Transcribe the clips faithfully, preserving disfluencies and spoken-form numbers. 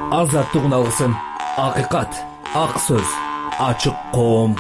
азаттыгын алсын. Акыйкат, ак сөз, ачык коом.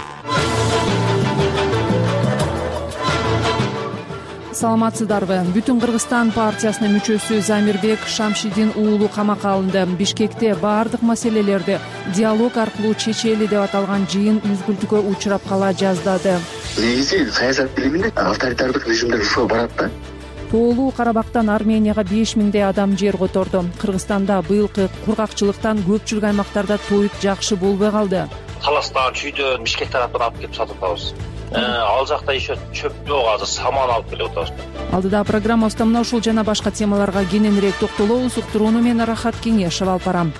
Саламатсыздарбы? Бүтүн Кыргызстан партиясынын мүчөсү Замирбек Шамшидин уулу камакка алынды. Бишкекте баардык маселелерди диалог аркылуу чечели деп аталган жыйын үзгүлтүккө учурап кала жаздады. Негизи саясат билиминде авторитардык режимдер ушул барат да. Тоолуу Карабактан Арменияга беш миңдей адам жер которду. Кыргызстанда быйылкы кургакчылыктан көпчүлүк аймактарда тоют жакшы болбой калды. Таластан чүйдөн Бишкек тараптан алып келип сатып атабыз. Ал жакта еще чөп жок, азыр саман алып келип атабыз. Алдыда программабызда мына ушул жана башка темаларга кененирээк токтолобуз. Уктурууну мен Рахат Кеңешева алып барам.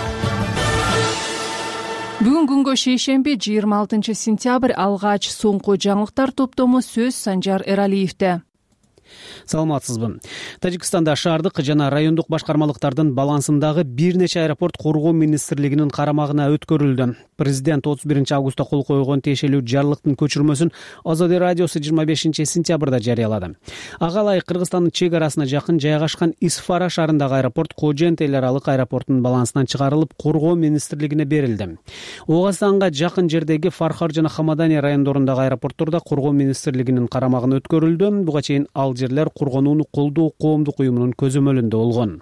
Бүгүн күнгө шейшемби жыйырма алтынчы сентябрь алгач соңку жаңылыктар топтому сөз Санжар Эралиевде. Саламатсызбы. Тажикстанда шаардык жана райондук башкармалыктардын балансындагы бир нече аэропорт коргоо министрлигинин карамагына өткөрүлдү. Президент отуз биринчи августта кол койгон тиешелүү жарлыктын көчүрмөсүн Азады радиосу жыйырма бешинчи сентябрда жарыялады. Ага ылайык Кыргызстандын чек арасына жакын жайгашкан Исфара шаарындагы аэропорт Кожент эл аралык аэропортунун балансынан чыгарылып, коргоо министрлигине берилди. Огастанга жакын жердеги Фархар жана Хамадани райондорундагы аэропорттордо коргоо министрлигинин карамагына өткөрүлдү. Буга чейин ал жерлер коргонууну колдоо коомдук уюмунун көзөмөлүндө болгон.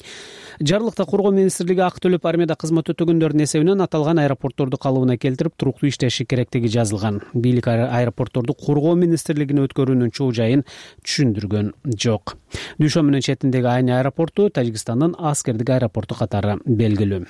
Жарлыкта коргоо министрлиги ак төлөп армияда кызмат өтөгөндөрдүн эсебинен аталган аэропортторду калыбына келтирип, туруктуу иштеши керектиги жазылган. Бийлик аэропортторду коргоо министрлигине өткөрүүнүн чоо жайын түшүндүргөн жок. Дүйшөмүнүн четиндеги Айне аэропорту Тажикстандын аскердик аэропорту катары белгилүү.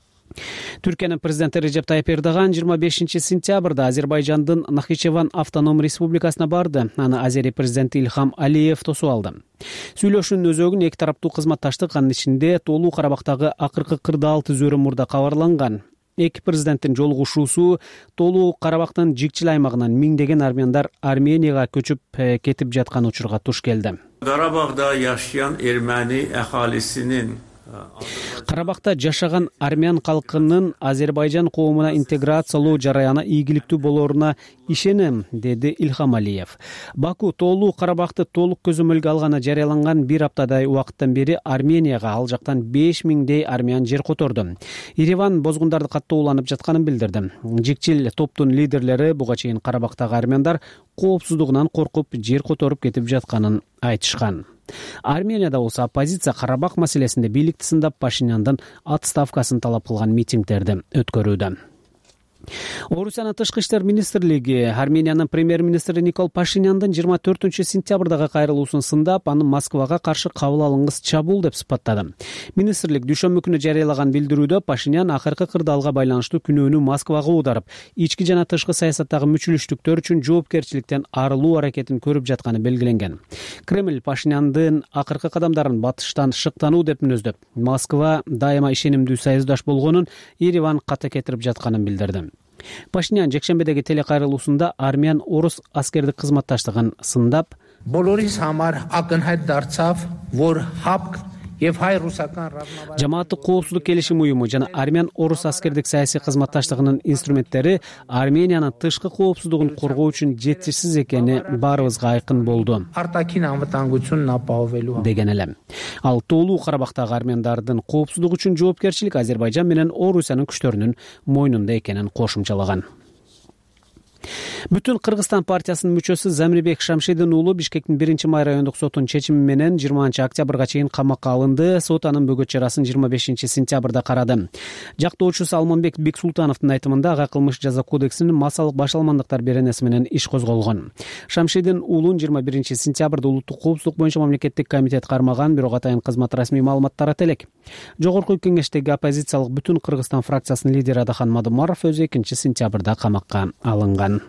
Түркиянын президенти Режеп Тайып Эрдоган жыйырма бешинчи сентябрда Азербайжандын Нахичеван автоном республикасына барды. Аны Азери президенти Ильхам Алиев тосуп алды. Сүйлөшүүнүн өзөгүн эки тараптуу кызматташтык, анын ичинде Тоолуу Карабактагы акыркы кырдаал түзүүрү мурда кабарланган. Эки президенттин жолугушуусу Тоолуу Карабактын жикчил аймагынан миңдеген армяндар Арменияга көчүп кетип жаткан учурга туш келди. Карабагда жашаyan Ermeni ahalisinin Карабакта жашаган армян калкынын Азербайжан коомуна интеграциялоо жараяны ийгиликтүү болоруна ишенем, деди Ильхам Алиев. Баку Тоолуу Карабакты толук көзөмөлгө алганы жарыяланган бир аптадай убакыттан бери Арменияга ал жактан беш миңдей армян жер которду. Ереван бозгундарды катуу уланып жатканын билдирди. Жикчил топтун лидерлери буга чейин Карабактагы армяндар коопсуздугунан коркуп жер которуп кетип жатканын айтышкан. Арменияда болсо оппозиция Карабак маселесинде бийликти сындап Пашиняндын отставкасын талап кылган митингдерди өткөрүүдө. Орусиянын тышкы иштер министрлиги Армениянын премьер-министри Никол Пашиняндын жыйырма төртүнчү сентябрдагы кайрылуусун сындап, аны Москвага каршы кабыл алынгыс чабуул деп сыпаттады. Министрлик дүйшөмбү күнү жарыялаган билдирүүдө Пашинян акыркы кырдаалга байланыштуу күнөөнү Москвага аударып, ички жана тышкы саясаттагы мүчүлүштүктөр үчүн жоопкерчиликтен арылуу аракетин көрүп жатканы белгиленген. Кремль Пашиняндын акыркы кадамдарын батыштан шыктануу деп мүнөздөп, Москва дайыма ишенимдүү союздаш болгонун, Ереван ката кетирип жатканын билдирди. Пашинян жекшембедеги телекайрылуусунда армян орус аскердик кызматташтыгын сындап, բոլորիս համար ակնհայտ դարձավ, որ հապկ եւ հայ ռուսական ռազմավարական жамааттык коопсуздук келишим уюму жана армян орус аскердик саясий кызматташтыгынын инструменттери Армениянын тышкы коопсуздугун коргоо үчүн жетишсиз экени баарыбызга айкын болду արտաքին անվտանգությունն ապահովելու деген эле. Ал Тоолуу Карабактагы армяндардын коопсуздугу үчүн жоопкерчилик Азербайжан менен Орусиянын күчтөрүнүн мойнунда экенин кошумчалаган. Бүтүн Кыргызстан партиясынын мүчөсү Замирбек Шамшидин уулу Бишкектин биринчи май райондук сотунун чечими менен жыйырманчы октябрга чейин камакка алынды. Сот анын бөгөт чарасын жыйырма бешинчи сентябрда карады. Жактоочусу Алмамбек Бексултановдун айтымында ага кылмыш жаза кодексинин массалык башаламандыктар беренеси менен иш козголгон. Шамшидин уулун жыйырма биринчи сентябрда улуттук коопсуздук боюнча мамлекеттик комитет кармаган, бирок атайын кызмат расмий маалымат тарата элек. Жогорку кеңештеги оппозициялык Бүтүн Кыргызстан фракциясынын лидери Адахан Мадумаров өзү экинчи сентябрда камакка алынган.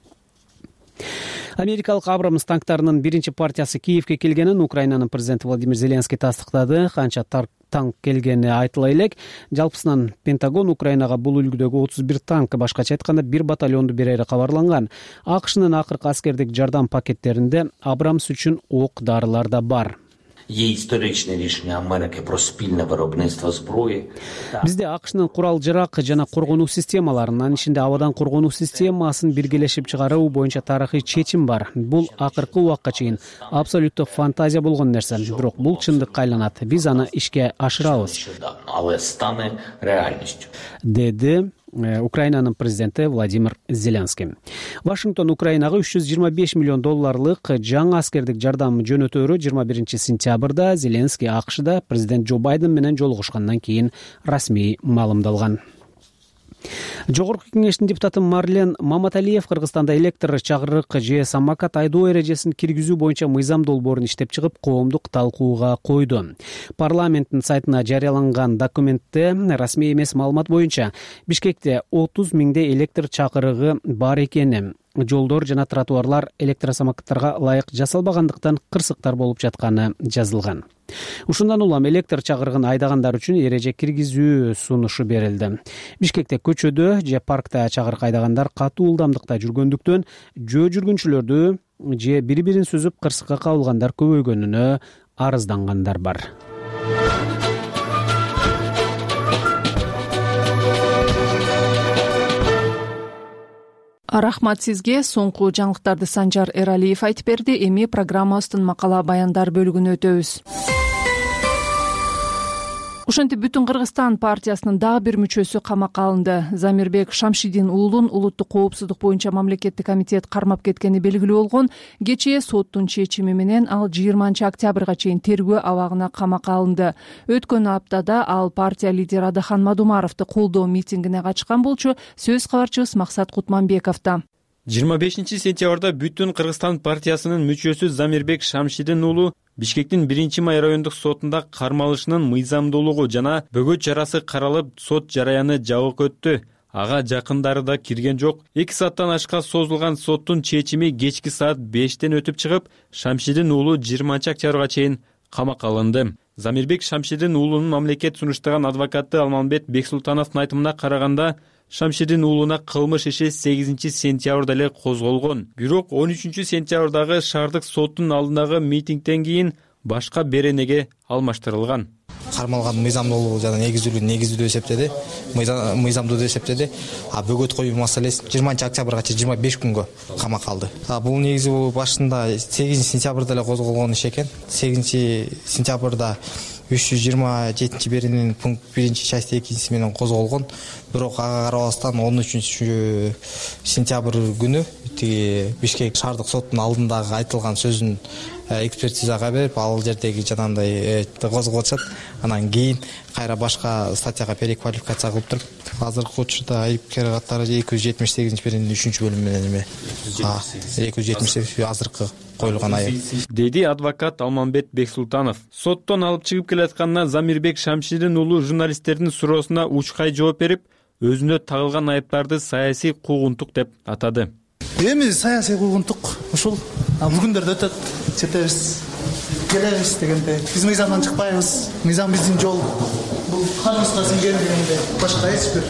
Америкалык Абрамс танктарынын биринчи партиясы Киевге келгенин Украинанын президенти Владимир Зеленский тастыктады. Канча танк келгени айтыла элек. Жалпысынан Пентагон Украинага бул үлгүдөгү отуз бир танк, башкача айтканда бир батальонду берери кабарланган. АКШнын акыркы аскердик жардам пакеттеринде Абрамс үчүн ок дарылар да бар. Є історичне рішення Америки про спільне виробництво зброї. Бизде АКШнын курал жарак жана коргонуу системаларын, анын ичинде абадан коргонуу системасын биргелешип чыгаруу боюнча тарыхый чечим бар. Бул акыркы убакка чейин абсолюттук фантазия болгон нерсе. Бирок бул чындыкка айланат. Биз аны ишке ашырабыз. Але стане реальністю. Деди Украинанын президенти Владимир Зеленский. Вашингтон Украинага үч жүз жыйырма беш миллион долларлык жаңы аскердик жардам жөнөтөөрү жыйырма биринчи сентябрда Зеленский АКШда президент Джо Байден менен жолугушкандан кийин расмий маалымдалган. Жогорку кеңештин депутаты Марлен Маматалиев Кыргызстанда электр чагырык же самокат айдоо эрежесин киргизүү боюнча мыйзам долбоорун иштеп чыгып, коомдук талкууга койду. Парламенттин сайтына жарыяланган документте расмий эмес маалымат боюнча Бишкекте отуз миңдей электр чакырыгы бар экени, жолдор жана тротуарлар электросамокаттарга ылайык жасалбагандыктан кырсыктар болуп жатканы жазылган. Ушундан улам электр чагырыгын айдагандар үчүн эреже киргизүү сунушу берилди. Бишкекте көчөдө же паркта чагырык айдагандар катуу ылдамдыкта жүргөндүктөн жөө жүргүнчүлөрдү же бири-бирин сүзүп кырсыкка кабылгандар көбөйгөнүнө арыздангандар бар. Рахмат сизге. Соңку жаңылыктарды Санжар Эралиев айтып берди. Эми программабыздын макала баяндар бөлүгүнө өтөбүз. Ошентип Бүтүн Кыргызстан партиясынын дагы бир мүчөсү камакка алынды. Замирбек Шамшидин уулун улуттук коопсуздук боюнча мамлекеттик комитет кармап кеткени белгилүү болгон. Кечээ соттун чечими менен ал жыйырманчы октябрга чейин тергөө абагына камакка алынды. Өткөн аптада ал партия лидери Адахан Мадумаровду колдоо митингине катышкан болчу. Сөз кабарчыбыз Максат Кутманбековдо. жыйырма бешинчи сентябрда Бүтүн Кыргызстан партиясынын мүчөсү Замирбек Шамшидин уулу Бишкектин биринчи май райондук сотунда кармалышынын мыйзамдуулугу жана бөгөт чарасы каралып, сот жараяны жабык өттү. Ага жакындары да кирген жок. эки сааттан ашка созулган соттун чечими кечки саат бештен өтүп чыгып, Шамшидин уулу жыйырманчы октябрга чейин камакка алынды. Замирбек Шамшидин уулунун мамлекет сунуштаган адвокаты Алмамбет Бексултановдун айтымына караганда, Шамшидин уулуна кылмыш иши сегизинчи сентябрда эле козголгон. Бирок он үчүнчү сентябрдагы шаардык соттун алдындагы митингден кийин башка беренеге алмаштырылган. Кармалган мыйзамдуулугу жана негиздүүлүгү негиздүү деп эсептеди, мыйзамдуу деп эсептеди. А бөгөт коюу маселеси жыйырманчы октябрга чейин жыйырма беш күнгө камакка алды. А бул негизи башында сегизинчи сентябрда эле козголгон иш экен. сегизинчи сентябрда үч жүз жыйырма жетинчи берененин пункт биринчи часть экинчиси менен козголгон. Бирок ага карабастан он үчүнчү сентябрь күнү тиги Бишкек шаардык соттун алдындагы айтылган сөзүн экспертизага берип, ал жердеги жанагындай козголуп атышат. Анан кийин кайра башка статьяга переквалификация кылып туруп, азыркы учурда айыпкер катары эки жүз жетимиш сегизинчи берененин үчүнчү бөлүмү менен эме эки жүз жетимиш сегиз азыркы коюлган айып, деди адвокат Алмамбет Бексултанов. Соттон алып чыгып келатканда Замирбек Шамшидин уулу журналисттердин суроосуна учкай жооп берип, өзүнө тагылган айыптарды саясий куугунтук деп атады. Эми саясий куугунтук ушул бул күндөрдө өтөт, четебиз, келебиз дегенде. Биз мыйзамдан чыкпайбыз. Мыйзам биздин жол. Бул каныбызга сиңген дегенде башка эч бир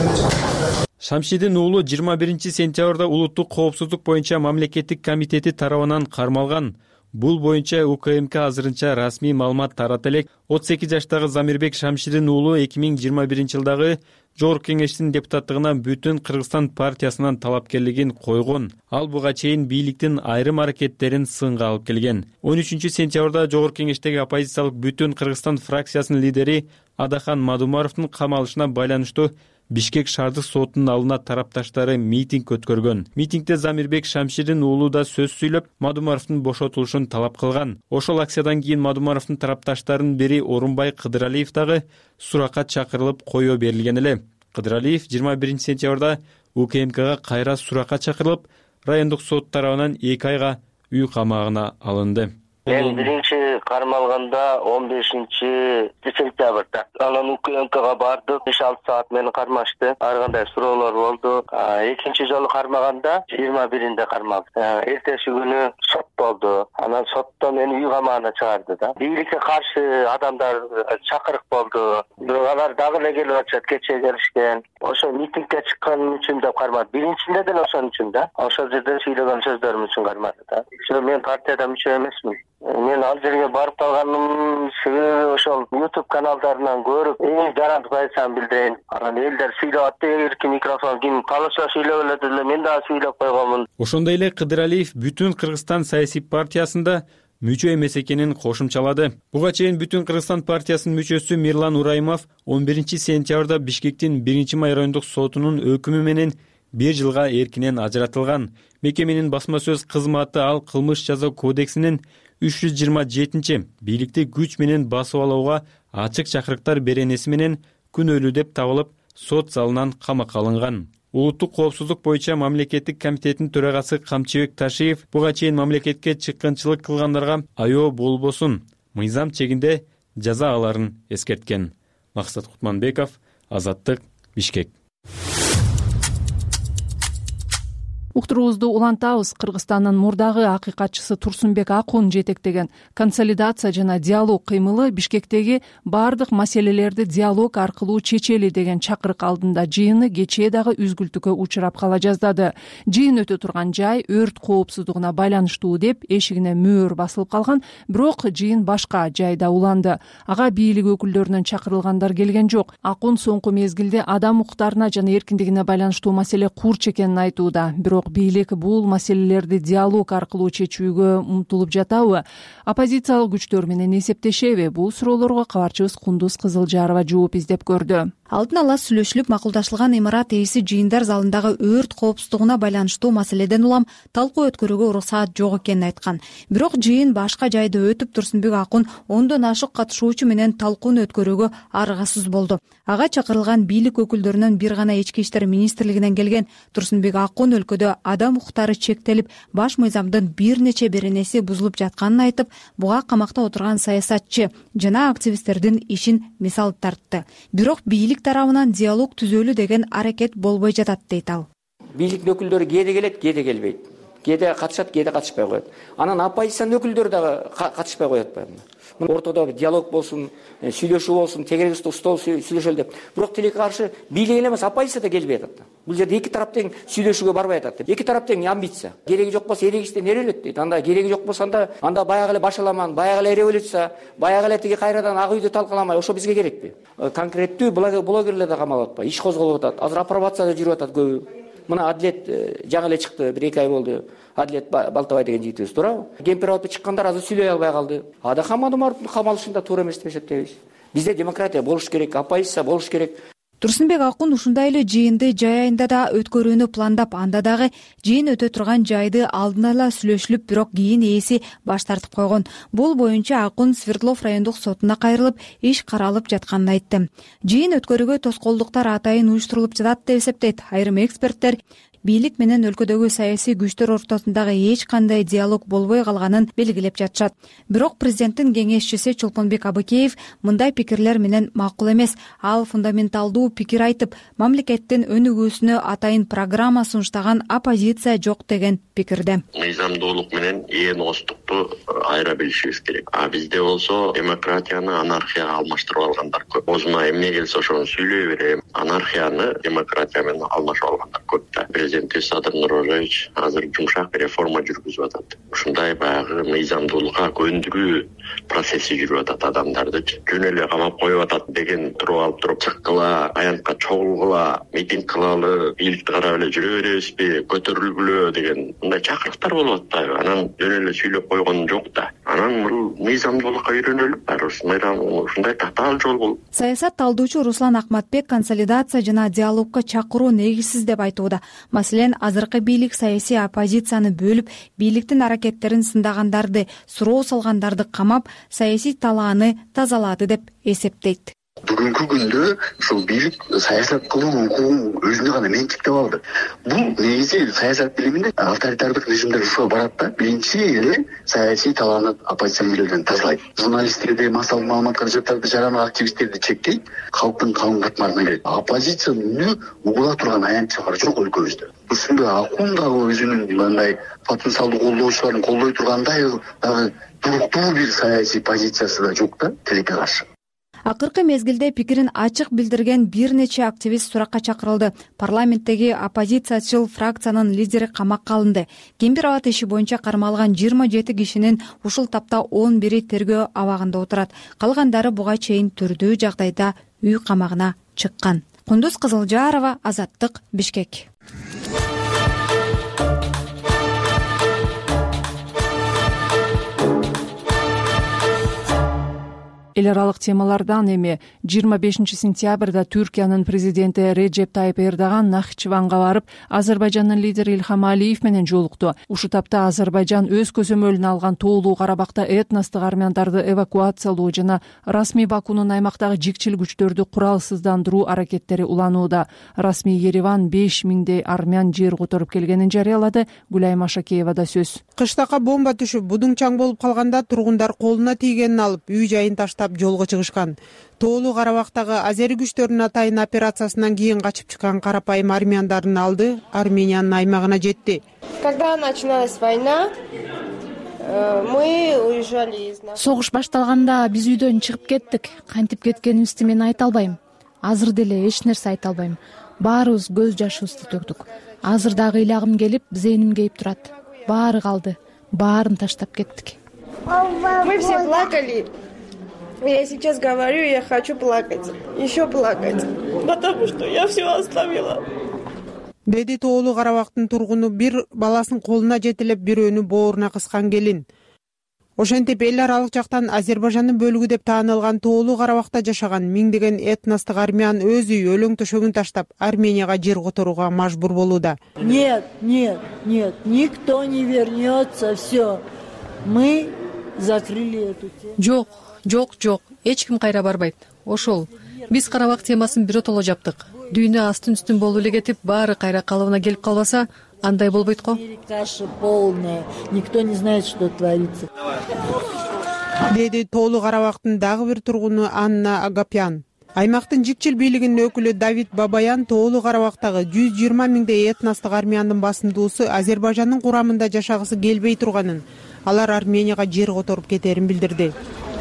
Шамшидин уулу жыйырма биринчи сентябрда улуттук коопсуздук боюнча мамлекеттик комитети тарабынан кармалган. Бул боюнча У К М К азырынча расмий маалымат тарата элек. отуз эки жаштагы Замирбек Шамшидин уулу эки миң жыйырма биринчи жылдагы Жогорку кеңештин депутаттыгына Бүтүн Кыргызстан партиясынан талапкерлигин койгон. Ал буга чейин бийликтин айрым аракеттерин сынга алып келген. он үчүнчү сентябрда Жогорку кеңештеги оппозициялык Бүтүн Кыргызстан фракциясынын лидери Адахан Мадумаровдун камалышына байланыштуу Бишкек шаардык сотунун алдына тарапташтары митинг өткөргөн. Митингде Замирбек Шамшидин уулу да сөз сүйлөп, Мадумаровдун бошотулушун талап кылган. Ошол акциядан кийин Мадумаровдун тарапташтарынын бири Орунбай Кыдыралиев дагы суракка чакырылып коюу берилген эле. Кыдыралиев жыйырма биринчи сентябрда У К М Кга кайра суракка чакырылып, райондук сот тарабынан эки айга үй камагына алынды. Мен биринчи кармалганда он бешинчи сентябрда. Анан У К М Кга бардык, беш алты саат мени кармашты. Ар кандай суроолор болду. Экинчи жолу кармаганда жыйырма биринде кармалды. Эртеси күнү сот болду. Анан сотто мени үй камагына чыгарды да. Бийликке каршы адамдар чакырык болду. Бирок алар дагы эле келип атышат, кечээ келишкен. Ошо митингге чыкканым үчүн деп кармады. Биринчинде деле ошон үчүн да. Ошол жерде сүйлөгөн сөздөрүм үчүн кармады да. Мен партияда мүчө эмесмин. Мен ал жерге барып калганым каналдарынан көрүп эң жарандык байсам билдирейин. Анан элдер сүйлөп атты, эркин микрофон ким калыша сүйлөп эле деле мен дагы сүйлөп койгонмун. Ошондой эле Кыдыралиев Бүтүн Кыргызстан саясий партиясында мүчө эмес экенин кошумчалады. Буга чейин Бүтүн Кыргызстан партиясынын мүчөсү Мирлан Ураймов он биринчи сентябрда Бишкектин биринчи май райондук сотунун өкүмү менен бир жылга эркинен ажыратылган. Мекеменин басма сөз кызматы ал кылмыш жаза кодексинин үч жүз жыйырма жетинчи бийликти күч менен басып алууга ачык чакырыктар беренеси менен күнөөлүү деп табылып, сот залынан камакка алынган. Улуттук коопсуздук боюнча мамлекеттик комитеттин төрагасы Камчыбек Ташиев буга чейин мамлекетке чыккынчылык кылгандарга айоо болбосун, мыйзам чегинде жаза аларын эскерткен. Максат Кутманбеков, Азаттык, Бишкек. Уктуруубузду улантабыз. Кыргызстандын мурдагы акыйкатчысы Турсунбек Акун жетектеген консолидация жана диалог кыймылы Бишкектеги бардык маселелерди диалог аркылуу чечели деген чакырык алдында жыйыны кечээ дагы үзгүлтүккө учурап кала жаздады. Жыйын өтө турган жай өрт коопсуздугуна байланыштуу деп эшигине мөөр басылып калган, бирок жыйын башка жайда уланды. Ага бийлик өкүлдөрүнөн чакырылгандар келген жок. Акун соңку мезгилде адам укуктарына жана эркиндигине байланыштуу маселе курч экенин айтууда. Бирок бийлик бул маселелерди диалог аркылуу чечүүгө умтулуп жатабы? Оппозициялык күчтөр менен эсептешеби? Бул суроолорго кабарчыбыз Кундуз Кызылжарова жооп издеп көрдү. Алдын ала сүйлөшүлүп макулдашылган имарат ээси жыйындар залындагы өрт коопсуздугуна байланыштуу маселеден улам талкуу өткөрүүгө уруксаат жок экенин айткан. Бирок жыйын башка жайда өтүп Турсунбек Акун ондон ашык катышуучу менен талкууну өткөрүүгө аргасыз болду. Ага чакырылган бийлик өкүлдөрүнөн бир гана ички иштер министрлигинен келген Турсунбек Акун өлкөдө адам укуктары чектелип, баш мыйзамдын бир нече беренеси бузулуп жатканын айтып, буга камакта отурган саясатчы жана активисттердин ишин мисал тартты. Бирок бийлик тарабынан диалог түзөлүү деген аракет болбой жатат дейт ал. Бийликтин өкүлдөрү кээде келет, кээде келбейт. Кээде катышат, кээде катышпай коет. Анан оппозициянын өкүлдөрү дагы катышпай коет атпайбы? Ортодо диалог болсун, сүйлөшүү болсун, тегерек стол сүйлөшөлү деп. Бирок тилекке каршы бийлик эле эмес, оппозиция да келбей атат. Бул жерде эки тарап тең сүйлөшүүгө барбай атат. Эки тарап тең амбиция. Кереги жок болсо эрегичтен эрелет дейт. Анда кереги жок болсо анда анда баягы эле башаламан, баягы эле революция, баягы эле тиги кайрадан ак үйдү талкаламай, ошо бизге керекпи? Конкреттүү блогерлер да камалып атпайбы? Иш козголуп атат. Азыр апробацияда жүрүп атат көбү. Мына Адлет жаңы эле чыкты, бир эки ай болду. Адлет Балтабай деген жигитибиз, туурабы? Кемпир алып чыккандар азыр сүйлөй албай калды. Ада хамадымардын камалышында туура эмес деп эсептейбиз. Бизде демократия болуш керек, оппозиция болуш керек. Турсунбек Акун ушундай эле жыйынды жай айында да өткөрүүнү пландап, анда дагы жыйын өтө турган жайды алдын ала сүйлөшүлүп, бирок кийин ээси баш тартып койгон. Бул боюнча Акун Свердлов райондук сотуна кайрылып, иш каралып жатканын айтты. Жыйын өткөрүүгө тоскоолдуктар атайын уюштурулуп жатат деп эсептейт айрым эксперттер. Бийлик менен өлкөдөгү саясий күчтөр ортосундагы эч кандай диалог болбой калганын белгилеп жатышат. Бирок президенттин кеңешчиси Чолпонбек Абыкеев мындай пикирлер менен макул эмес. Ал фундаменталдуу пикир айтып, мамлекеттин өнүгүүсүнө атайын программа сунуштаган оппозиция жок деген пикирде. Мыйзамдуулук менен ээностукту айыра билишибиз керек. А бизде болсо демократияны анархияга алмаштырып алгандар көп. Өзүмө эмне келсе ошону сүйлөй берем. Анархияны демократия менен алмашып алгандар көп да. Президент Садыр Нуралиевич азыр жумшак реформа жүргүзүп атат. Ушундай баягы мыйзамдуулукка көндүрүү процесси жүрүп атат адамдарды. Жөн эле камап коюп атат деген туруп алып туруп чыккыла, аянтка чогулгула, митинг кылалы, бийликти карап эле жүрө беребизби, көтөрүлгүлө деген мындай чакырыктар болуп атпайбы? Анан жөн эле сүйлөп койгон жок да. Анан бул мыйзамдуулукка үйрөнөлүп, ушундай татаал жол болуп. Саясат талдоочу Руслан Акматбек консолидация жана диалогко чакыруу негизсиз деп айтууда. Маселен, азыркы бийлик саясий оппозицияны бөлүп, бийликтин аракеттерин сындагандарды, суроо салгандарды камап, саясий талааны тазалады деп эсептейт. Бүгүнкү күндө ушул бийлик саясат кылуу укугун өзүнө гана менчиктеп алды. Бул негизи саясат билиминде авторитардык режимдер ушуга барат да. Биринчи эле саясий талааны оппозиционерлерден тазалайт. Журналисттерди, массалык маалымат каражаттарды жараны активисттерди чектейт, калктын калың катмарына кирет. Оппозицияны угула турган аянтчылар жок өлкөбүздө. Ушундай Акун дагы өзүнүн мындай потенциалдуу колдоочуларын колдой тургандай дагы туруктуу бир саясий позициясы да жок да тилекке каршы. Акыркы мезгилде пикирин ачык билдирген бир нече активист суракка чакырылды. Парламенттеги оппозициячыл фракциянын лидери камакка алынды. Кемпир Абад иши боюнча кармалган жыйырма жети кишинин ушул тапта он бири тергөө абагында отурат. Калгандары буга чейин түрдүү жагдайда үй камагына чыккан. Кундуз Кызылжарова, Азаттык, Бишкек. Эл аралык темалардан эми жыйырма бешинчи сентябрда Түркиянын президенти Реджеп Тайып Эрдоган Нахчыванга барып, Азербайжандын лидери Илхам Алиев менен жолукту. Ушул тапта Азербайжан өз көзөмөлүнө алган Тоолуу Карабакта этностук армяндарды эвакуациялоо жана расмий Бакунун аймактагы жикчил күчтөрдү куралсыздандыруу аракеттери уланууда. Расмий Ереван беш миңдей армян жер которуп келгенин жарыялады. Гүлайма Шакеева да сөз. Кыштакка бомба түшүп, будуңчаң болуп калганда тургундар колуна тийгенин алып, үй жайын таштап жолго чыгышкан. Тоолуу Карабактагы азери күчтөрүнүн атайын операциясынан кийин качып чыккан карапайым армяндарын алды, Армениянын аймагына жетти. Когда начиналась война, мы уезжали из нас. Согуш башталганда биз үйдөн чыгып кеттик. Кантип кеткенибизди мен айта албайм. Азыр деле эч нерсе айта албайм. Баарыбыз көз жашыбызды төктүк. Азыр дагы ыйлагым келип, зээним кейип турат. Баары калды. Баарын таштап кеттик. Мы все плакали. Я сейчас говорю, я хочу плакать. Еще плакать. Потому что я все оставила. Деди Тоолуу Карабактын тургуну бир баласын колуна жетелеп, бирөөнү бооруна кыскан келин. Ошентип эл аралык жактан Азербайжандын бөлүгү деп таанылган Тоолуу Карабакта жашаган миңдеген этностук армян өз үй өлөң төшөгүн таштап Арменияга жер которууга мажбур болууда. Нет, нет, нет, никто не вернется, все. Мы закрыли эту тему. Жок, жок, жок. Эч ким кайра барбайт. Ошол. Биз Карабак темасын биротоло жаптык. Дүйнө астын-үстүн болуп эле кетип, баары кайра калыбына келип калбаса, андай болбойт го. Каша полная. Никто не знает, что творится. Деди Тоолуу Карабактын дагы бир тургуну Анна Агапян. Аймактын жикчил бийлигинин өкүлү Давид Бабаян Тоолуу Карабактагы жүз жыйырма миңдей этностук армяндын басымдуусу Азербайжандын курамында жашагысы келбей турганын, алар Арменияга жер которуп кетерин билдирди.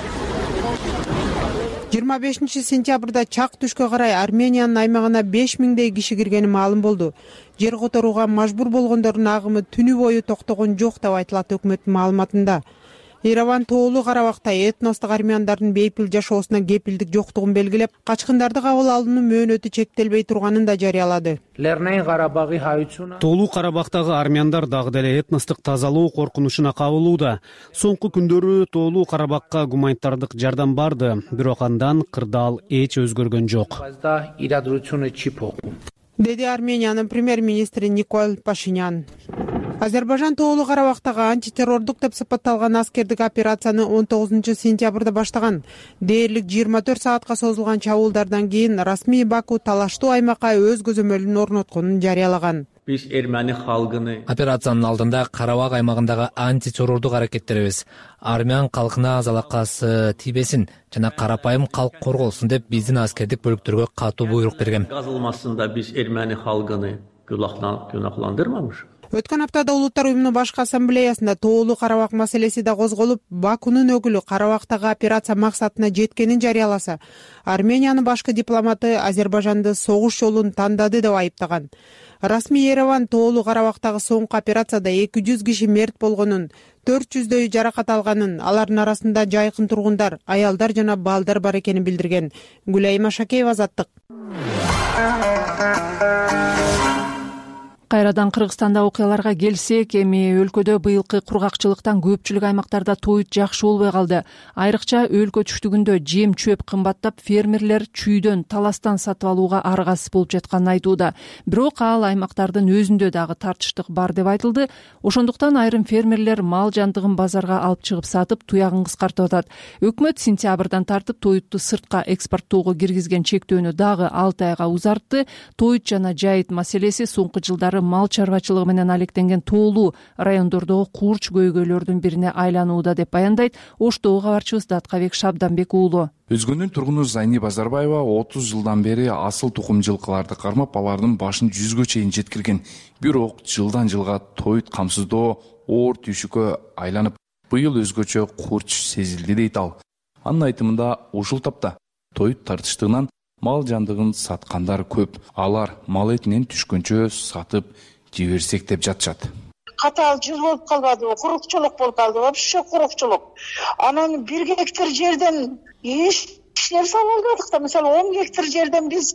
жыйырма бешинчи сентябрда чак түшкө карай Армениянын аймагына беш миңдей киши киргени маалым болду. Жер которууга мажбур болгондордун агымы түнү бою токтогон жок деп айтылат өкмөттүн маалыматында. Ереван Тоолуу Карабакта этностук армяндардын бейпил жашоосуна кепилдик жоктугун белгилеп, качкындарды кабыл алуунун мөөнөтү чектелбей турганын да жарыялады. Тоолуу Карабактагы армяндар дагы деле этностук тазалоо коркунучуна кабылууда. Соңку күндөрү Тоолуу Карабакка гуманитардык жардам барды, бирок андан кырдаал эч өзгөргөн жок. Деди Армениянын премьер-министри Никол Пашинян. Азербайжан Тоолуу Карабактагы антитеррордук деп сыпатталган аскердик операцияны он тогузунчу сентябрда баштаган. Дээрлик жыйырма төрт саатка созулган чабуулдардан кийин расмий Баку талаштуу аймакка өз көзөмөлүн орнотконун жарыялаган. Биз Эрмени халкыны операциянын алдында Карабак аймагындагы антитеррордук аракеттерибиз армян калкына залакасы тийбесин жана карапайым калк корголсун деп биздин аскердик бөлүктөргө катуу буйрук берген. Казылмасында биз Эрмени халкыны күнөөндөрмөмүш. Өткөн аптада Улуттар уюмунун башкы ассамблеясында Тоолуу Карабак маселеси да козголуп, Бакунун өкүлү Карабактагы операция максатына жеткенин жарыяласа, Армениянын башкы дипломаты Азербайжанды согуш жолун тандады деп айыптаган. Расмий Ереван Тоолуу Карабактагы соңку операцияда эки жүз киши мерт болгонун, төрт жүздөй жаракат алганын, алардын арасында жайкын тургундар, аялдар жана балдар бар экенин билдирген. Гүлайма Шакеева, Азаттык. Кайрадан Кыргызстанда окуяларга келсек, эми өлкөдө быйылкы кургакчылыктан көпчүлүк аймактарда тоют жакшы болбой калды. Айрыкча өлкө түштүгүндө жем чөп кымбаттап, фермерлер чүйдөн, таластан сатып алууга аргасыз болуп жатканын айтууда. Бирок ал аймактардын өзүндө дагы тартыштык бар деп айтылды. Ошондуктан айрым фермерлер мал жандыгын базарга алып чыгып сатып, туягын кыскартып атат. Өкмөт сентябрдан тартып тоютту сыртка экспорттоого киргизген чектөөнү дагы алты айга узартты. Тоют жана жайыт маселеси соңку жылдары мал чарбачылыгы менен алектенген Тоолуу райондордогу курч көйгөйлөрдүн бирине айланууда деп баяндайт Оштогу кабарчыбыз Даткабек Шабданбек уулу. Өзгөндүн тургуну Зайни Базарбаева отуз жылдан бери асыл тукум жылкыларды кармап, алардын башын жүзгө чейин жеткирген. Бирок жылдан жылга тоют камсыздоо оор түйшүккө айланып, быйыл өзгөчө курч сезилди дейт ал. Анын айтымында ушул тапта тоют тартыштыгынан мал жандыгын саткандар көп. Алар мал этинен түшкөнчө сатып жиберсек деп жатышат. Катаал жүз болуп калбадыбы, курукчулук болуп калды, вообще курукчулук. Анан бир гектар жерден эч нерсе ала албадык да. Мисалы он гектар жерден биз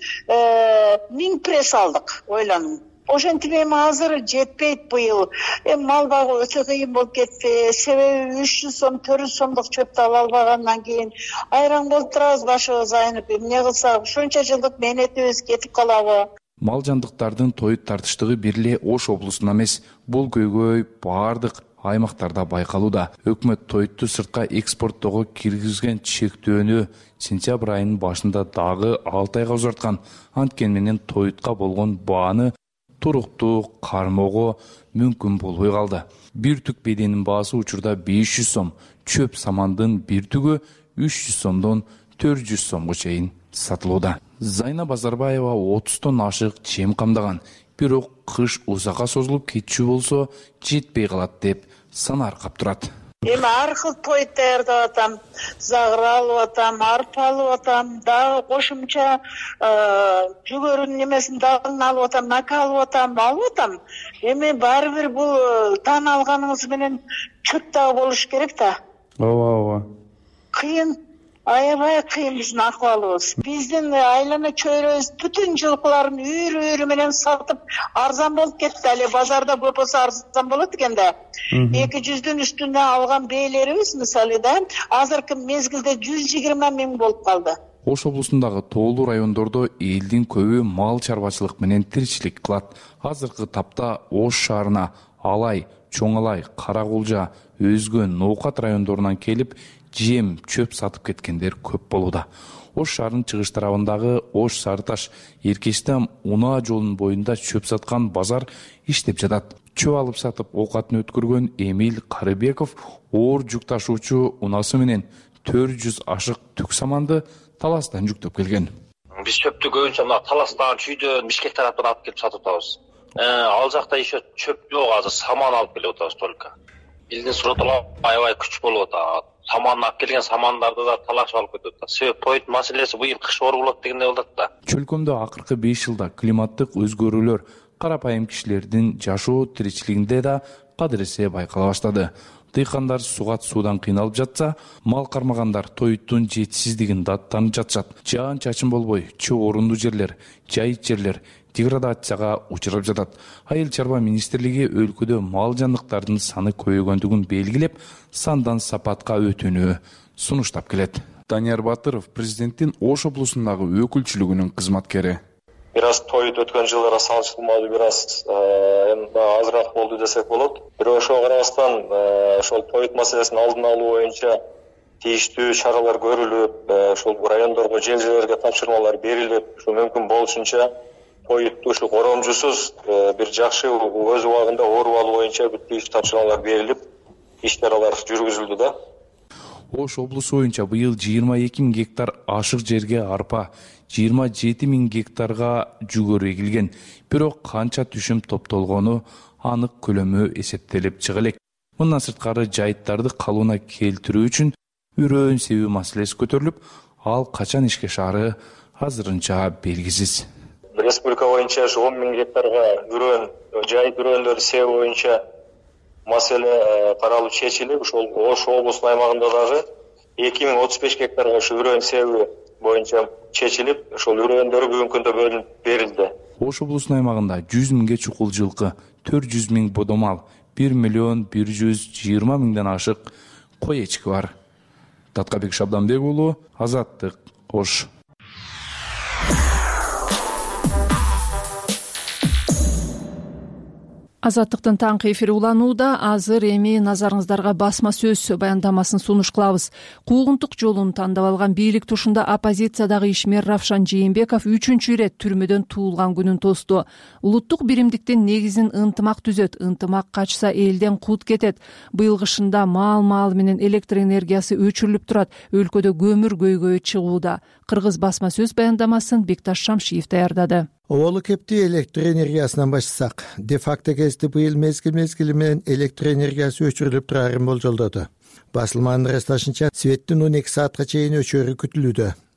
миң пресс алдык, ойланып. Ошентип эми азыр жетпейт быйыл. Эми мал багуу өтө кыйын болуп кетти. Себеби үч жүз сом, төрт жүз сомдук чөптү ала албагандан кийин айран болуп турабыз, башыбыз айнып. Эмне кылсак, ушунча жылдык мээнетибиз кетип калабы? Мал жандыктардын тоют тартыштыгы бир эле Ош облусунда эмес, бул көйгөй баардык аймактарда байкалууда. Өкмөт тоютту сыртка экспорттоого киргизген чектөөнү сентябрь айынын башында дагы алты айга узарткан. Анткени менен тоютка болгон бааны туруктуу кармоого мүмкүн болбой калды. Бир түк беденин баасы учурда беш жүз сом, чөп самандын бир түгү үч жүз сомдон төрт жүз сомго чейин сатылууда. Зайна Базарбаева отуздон ашык чем камдаган, бирок кыш узакка созулуп кетчү болсо жетпей калат деп санаркап турат. Эми ар кыл той даярдап атам, загыр алып атам, арпа алып атам, дагы кошумча жүгөрүнүн немесин дагы алып атам, нака алып атам, алып атам. Эми баары бир бул тан алганыңыз менен чөп дагы болуш керек да. Ооба, ооба. Кыйын, аябай кыйын биздин акыбалыбыз. Биздин айлана чөйрөбүз бүтүн жылкыларын үйрү-үйрү менен сатып арзан болуп кетти. Эле базарда көп болсо арзан болот экен да. эки жүздүн үстүнө алган бээлерибиз мисалы да азыркы мезгилде жүз жыйырма миң болуп калды. Ош облусундагы тоолуу райондордо элдин көбү мал чарбачылык менен тиричилик кылат. Азыркы тапта Ош шаарына Алай, Чоң Алай, Кара Кулжа, өзгө ноокат райондорунан келип жем, чөп сатып кеткендер көп болууда. Ош шаарынын чыгыш тарабындагы Ош Сарыташ, Эркечтам унаа жолунун боюнда чөп саткан базар иштеп жатат. Чөп алып сатып оокатын өткөргөн Эмил Карыбеков оор жүк ташуучу унасы менен төрт жүз ашык түк саманды Таластан жүктөп келген. Биз чөптү көбүнчө мына Таластан, Чүйдөн, Бишкек тараптан алып келип сатып атабыз. Ал жакта еще чөп жок, азыр саман алып келип атабыз только. Элдин суротулары аябай күч болуп атат. Саман алып келген самандарды да талашып алып кетип атат. Себеп тоют маселеси быйыл кыш оор болот дегендей болуп атат да. Чөлкөмдө акыркы беш жылда климаттык өзгөрүүлөр карапайым кишилердин жашоо тиричилигинде да кадыресе байкала баштады. Дыйкандар сугат суудан кыйналып жатса, мал кармагандар тоюттун жетишсиздигин даттанып жатышат. Жаан чачын болбой, чөп орундуу жерлер, жайыт жерлер деградацияга учурап жатат. Айыл чарба министрлиги өлкөдө мал жандыктардын саны көбөйгөндүгүн белгилеп, сандан сапатка өтүүнү сунуштап келет. Данияр Батыров президенттин Ош облусундагы өкүлчүлүгүнүн кызматкери. Бир аз тоют өткөн жылдары салыштырмалуу бир аз эми азыраак болду десек болот. Бирок ошого карабастан ошол тоют маселесин алдын алуу боюнча тийиштүү чаралар көрүлүп, ошол райондорго, жер жерлерге тапшырмалар берилип, ушу мүмкүн болушунча тоютту ушу коромжусуз бир жакшы өз убагында ооруп алуу боюнча бир тийиштүү тапшырмалар берилип, иш-чаралар жүргүзүлдү да. Ош облусу боюнча быйыл жыйырма эки миң гектар ашык жерге арпа, жыйырма жети миң гектарга жүгөрү эгилген. Бирок канча түшүм топтолгону анык көлөмү эсептелип чыга элек. Мындан сырткары жайыттарды калыбына келтирүү үчүн үрөөн себүү маселеси көтөрүлүп, ал качан ишке ашаары азырынча белгисиз. Республика боюнча он миң гектарга үрөөн, жайыт үрөөндөрдү себүү боюнча маселе каралып чечилип, ошол Ош облусунун аймагында дагы эки миң отуз беш гектарга ушу үрөөн себүү боюнча чечилип, ошол үрөөндөрү бүгүнкү күндө бөлүнүп берилди. Ош облусунун аймагында жүз миңге чукул жылкы, төрт жүз миң бодомал, бир миллион бир жүз жыйырма миңден ашык кой эчки бар. Таткабек Шабданбек уулу, Азаттык, Ош. Азаттыктын таңкы эфири уланууда. Азыр эми назарыңыздарга басма сөз баяндамасын сунуш кылабыз. Куугунтук жолун тандап алган бийлик тушунда оппозициядагы ишмер Равшан Жээнбеков үчүнчү ирет түрмөдөн туулган күнүн тосту. Улуттук биримдиктин негизин ынтымак түзөт, ынтымак качса элден кут кетет. Быйыл кышында маал-маал менен электр энергиясы өчүрүлүп турат, өлкөдө көмүр көйгөйү чыгууда. Кыргыз басма сөз баяндамасын Бекташ Шамшиев даярдады. Оолу кепти электр энергиясынан баштасак, де-факто кезде быйыл мезгил-мезгили менен электр энергиясы өчүрүлүп турарын болжолдоду. Басылманын ырасташынча, светтин он эки саатка чейин өчөрү күтүлүүдө.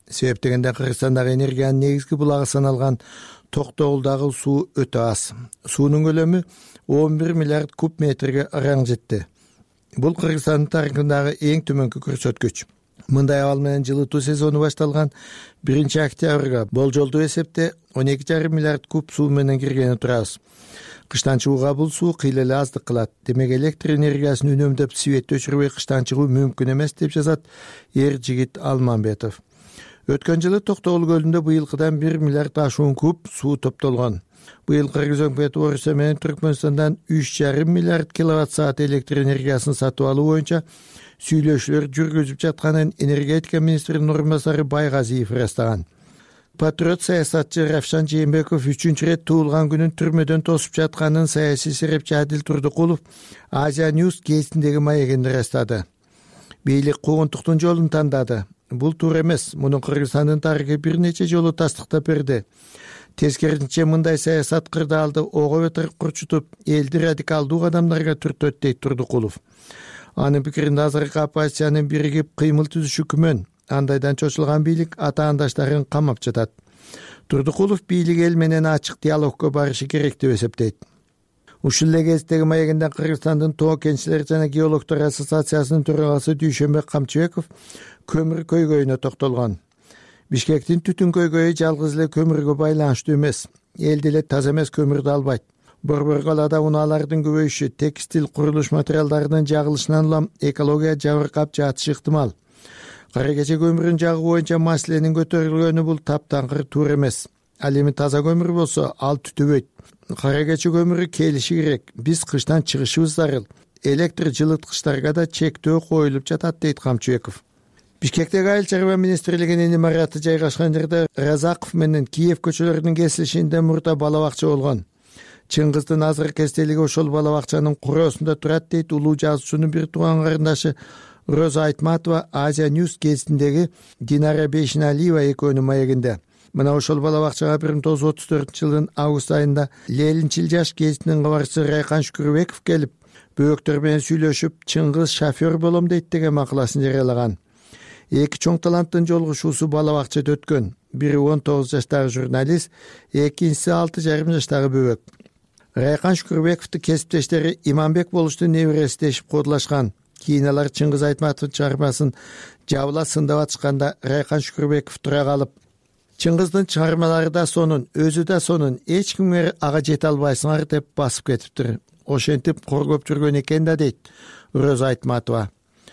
себеп дегенде Кыргызстандагы энергиянын негизги булагы саналган Токтогулдагы суу өтө аз. Суунун көлөмү он бир миллиард куб метрге араң жетти. Бул Кыргызстандын тарыхындагы эң төмөнкү көрсөткүч. Мындай абал менен жылытуу сезону башталган биринчи октябрга болжолдуу эсепте он эки жарым миллиард куб суу менен киргени турабыз. Кыштан чыгууга бул суу кыйла эле аздык кылат. Демек электр энергиясын үнөмдөп свет өчүрбөй кыштан чыгуу мүмкүн эмес деп жазат Эр-Жигит Алманбетов. Өткөн жылы Токтогул көлүндө быйылкыдан бир миллиард ашуун куб суу топтолгон. Быйыл Кыргыз өкмөтү Орусия менен Түркмөнстандан үч жарым миллиард киловатт саат электр энергиясын сатып алуу боюнча сүйлөшүүлөр жүргүзүп жатканын энергетика министринин орун басары Байгазиев ырастаган. Патриот саясатчы Равшан Жээнбеков үчүнчү ирет туулган күнүн түрмөдөн тосуп жатканын саясий серепчи Адил Турдукулов Азия Ньюс гезитиндеги маегинде ырастады. Бийлик куугунтуктун жолун тандады. Бул туура эмес. Муну Кыргызстандын тарыхы бир нече жолу тастыктап берди. Тескерисинче мындай саясат кырдаалды ого бетер курчутуп, элди радикалдуу кадамдарга түртөт дейт Турдукулов. Анын пикиринде азыркы оппозициянын биригип кыймыл түзүшү күмөн. Андайдан чочулган бийлик атаандаштарын камап жатат. Турдукулов бийлик эл менен ачык диалогко барышы керек деп эсептейт. Ушул эле кездеги маегинде Кыргызстандын Тоо кенчилер жана геологдор ассоциациясынын төрагасы Дүйшөнбек Камчыбеков көмүр көйгөйүнө токтолгон. Бишкектин түтүн көйгөйү жалгыз эле көмүргө байланыштуу эмес. Эл деле таза эмес көмүрдү албайт. Борбор калаада унаалардын көбөйүшү, текстил, курулуш материалдарынын жагылышынан улам экология жабыркап жатышы ыктымал. Кара кече көмүрүн жагуу боюнча маселенин көтөрүлгөнү бул таптаңкыр туура эмес. Ал эми таза көмүр болсо, ал түтүбөйт. Кара кече көмүрү келиши керек. Биз кыштан чыгышыбыз зарыл. Электр жылыткычтарга да чектөө коюлуп жатат дейт Камчыбеков. Бишкектеги Айыл чарба министрлигинин имараты жайгашкан жерде Разаков менен Киев көчөлөрүнүн кесилишинде мурда бала бакча болгон. Чыңгыздын азыркы эстелиги ошол бала бакчанын куроосунда турат дейт улуу жазуучунун бир тууган карындашы Роза Айтматова Азия Ньюс гезитиндеги Динара Бейшиналиева экөөнүн маегинде. Мына ошол бала бакчага бир миң тогуз жүз отуз төртүнчү жылдын август айында Лелинчил жаш гезитинин кабарчысы Райкан Шүкүрбеков келип, бөөктөр менен сүйлөшүп, Чыңгыз шофер болом дейт деген макаласын жарыялаган. Эки чоң таланттын жолугушуусу бала бакчада өткөн. Бири он тогуз жаштагы журналист, экинчиси алты жарым жаштагы бөбөк. Райкан Шүкүрбековду кесиптештери Иманбек болушту небереси дешип кодулашкан. Кийин алар Чыңгыз Айтматовдун чыгармасын жабыла сындап атышканда Райкан Шүкүрбеков тура калып, Чыңгыздын чыгармалары да сонун, өзү да сонун, эч кимге ага жете албайсыңар деп басып кетиптир. Ошентип коргоп жүргөн экен да дейт Роза Айтматова.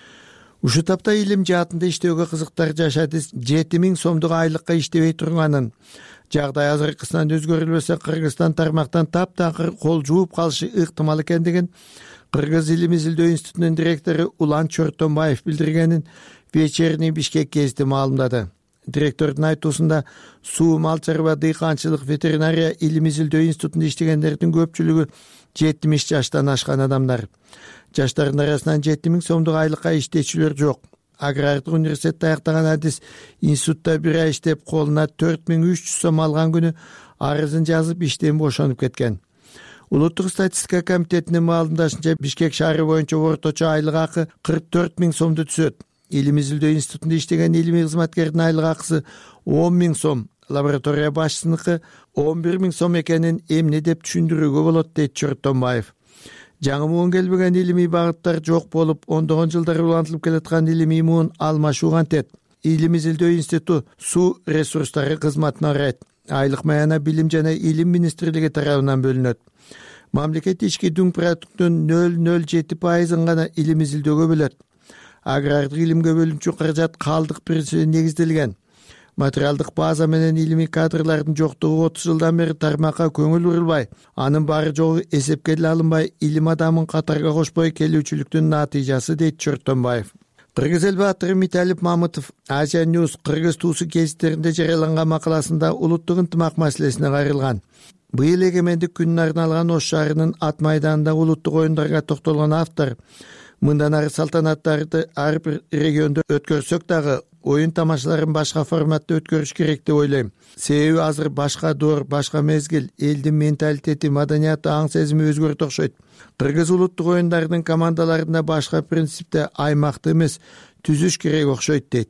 Ушул тапта илим жаатында иштөөгө кызыктар жашады. жети миң сомдук айлыкка иштебей турганын, жагдай азыркысынан өзгөрүлбөсө Кыргызстан тармактан таптакыр кол жууп калышы ыктымал экендигин Кыргыз илим изилдөө институтунун директору Улан Чортонбаев билдиргенин Вечерний Бишкек гезити маалымдады. Директордун айтуусунда суу, мал чарба, дыйканчылык, ветеринария илим изилдөө институтунда иштегендердин көпчүлүгү жетимиш жаштан ашкан адамдар. Жаштардын арасынан жети миң сомдук айлыкка иштечүлөр жок. Агрардык университетти аяктаган адис институтта бир ай иштеп, колуна төрт миң үч жүз сом алган күнү арызын жазып иштен бошонуп кеткен. Улуттук статистика комитетинин маалымдашынча Бишкек шаары боюнча орточо айлык акы кырк төрт миң сомду түзөт. Илим изилдөө институтунда иштеген илимий кызматкердин айлык акысы он миң сом, лаборатория башчысыныкы он бир миң сом экенин эмне деп түшүндүрүүгө болот дейт Чортонбаев. Жаңы муун келбеген илимий багыттар жок болуп, ондогон жылдар улантылып келаткан илимий муун алмашуу кантет. Илим изилдөө институту суу ресурстары кызматына карайт. Айлык маяна билим жана илим министрлиги тарабынан бөлүнөт. Мамлекет ички дүң продуктунун нөл нөл жети пайызын гана илим изилдөөгө бөлөт. Агрардык илимге бөлүнчү каражат калдык принцибине негизделген. Материалдык база менен илимий кадрлардын жоктугу отуз жылдан бери тармакка көңүл бурулбай, анын баары жогу эсепке эле алынбай, илим адамын катарга кошпой келүүчүлүктүн натыйжасы дейт Чортонбаев. Кыргыз эл баатыры Миталип Мамытов Азия Ньюс Кыргыз туусу гезиттеринде жарыяланган макаласында улуттук ынтымак маселесине кайрылган. Быйыл эгемендик күнүнө арналган Ош шаарынын ат майданында улуттук оюндарга токтолгон автор мындан ары салтанаттарды ар бир региондо өткөрсөк дагы оюн тамашаларын башка форматта өткөрүш керек деп ойлойм. Себеби азыр башка доор, башка мезгил, элдин менталитети, маданияты, аң сезими өзгөрүп окшойт. Кыргыз улуттук оюндарынын командаларында башка принципте аймакты эмес түзүш керек окшойт дейт.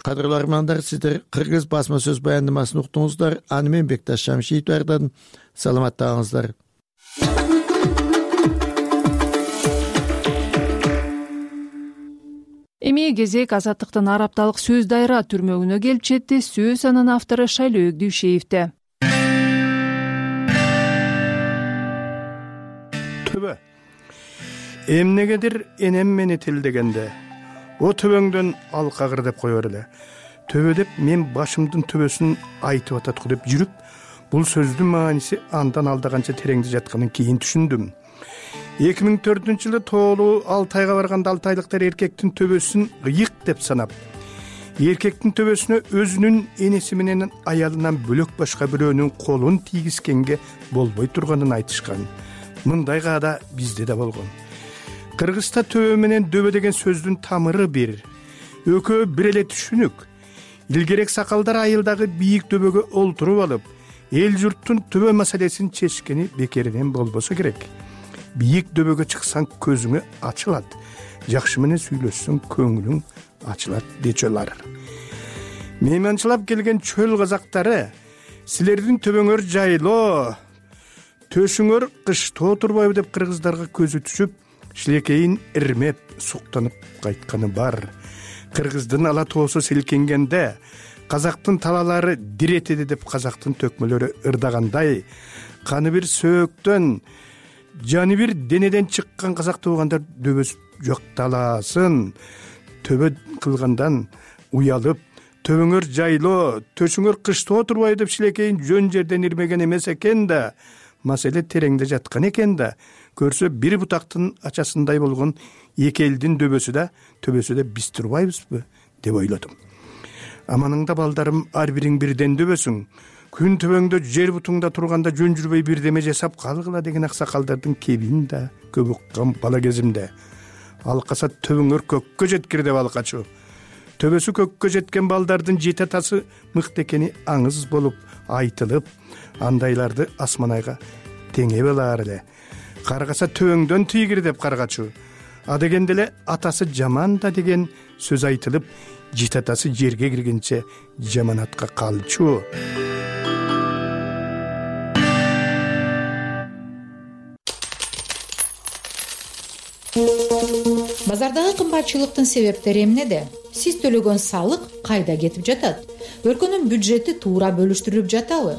Кадырлуу армандар, сиздер кыргыз басма сөз баяндамасын уктуңуздар. Аны мен Бекташ Шамшиев даярдадым. Саламаттаңыздар. Эми кезек Азаттыктын ар апталык сөз дайра түрмөгүнө келип жетти. Сөз анын автору Шайлоо Дүйшеевде. Төбө. Эмнегедир энем мени тилдегенде, о төбөңдөн алкагыр деп коёр эле. Төбө деп мен башымдын төбөсүн айтып атат деп жүрүп, бул сөздүн мааниси андан алдаганча тереңде жатканын кийин түшүндүм. эки миң төртүнчү жылы тоолуу Алтайга барганда алтайлыктар эркектин төбөсүн ыйык деп санап, эркектин төбөсүнө өзүнүн энеси менен аялынан бөлөк башка бирөөнүн колун тийгизгенге болбой турганын айтышкан. Мындай каада бизде да болгон. Кыргызста төбө менен дөбө деген сөздүн тамыры бир. Экөө бир эле түшүнүк. Илгерек сакалдар айылдагы бийик дөбөгө олтуруп алып, эл журттун төбө маселесин чечкени бекеринен болбосо керек. Бийик дөбөгө чыксаң көзүңө ачылат, жакшы менен сүйлөшсөң көңүлүң ачылат дечелар. Мейманчылап келген чөл казактары, силердин төбөңөр жайлоо, төшүңөр кыштоо турбайбы деп кыргыздарга көзү түшүп, шилекейин ирмеп, суктанып кайтканы бар. Кыргыздын ала тоосу селкенгенде, казактын талалары диретеди деп казактын төкмөлөрү ырдагандай, каны бир сөөктөн, жаны бир денеден чыккан казак туугандар дөбөс жокталасын, төбө кылгандан уялып, төбөңөр жайлоо, төшүңөр кыштоо турбайбы деп шилекейин жөн жерден ирмеген эмес экен да, маселе тереңде жаткан экен да, көрсө бир бутактын ачасындай болгон эки элдин дөбөсү да, төбөсү да биз турбайбызбы деп ойлодум. Аманыңда балдарым, ар бириң бирден дөбөсүң. Күн төбөңдө жер бутуңда турганда жөн жүрбөй бирдеме жасап калгыла деген аксакалдардын кебин да көп уккан бала кезимде. Алкаса төбөңөр көккө жеткир деп алкачу. Төбөсү көккө жеткен балдардын жети атасы мыкты экени аңыз болуп айтылып, андайларды асманайга теңеп алар эле. Каргаса төбөңдөн тийгир деп каргачу. А дегенде эле атасы жаман да деген сөз айтылып, жети атасы жерге киргенче жаманатка калчу. Базардагы кымбатчылыктын себептери эмнеде? Сиз төлөгөн салык кайда кетип жатат? Өлкөнүн бюджети туура бөлүштүрүлүп жатабы?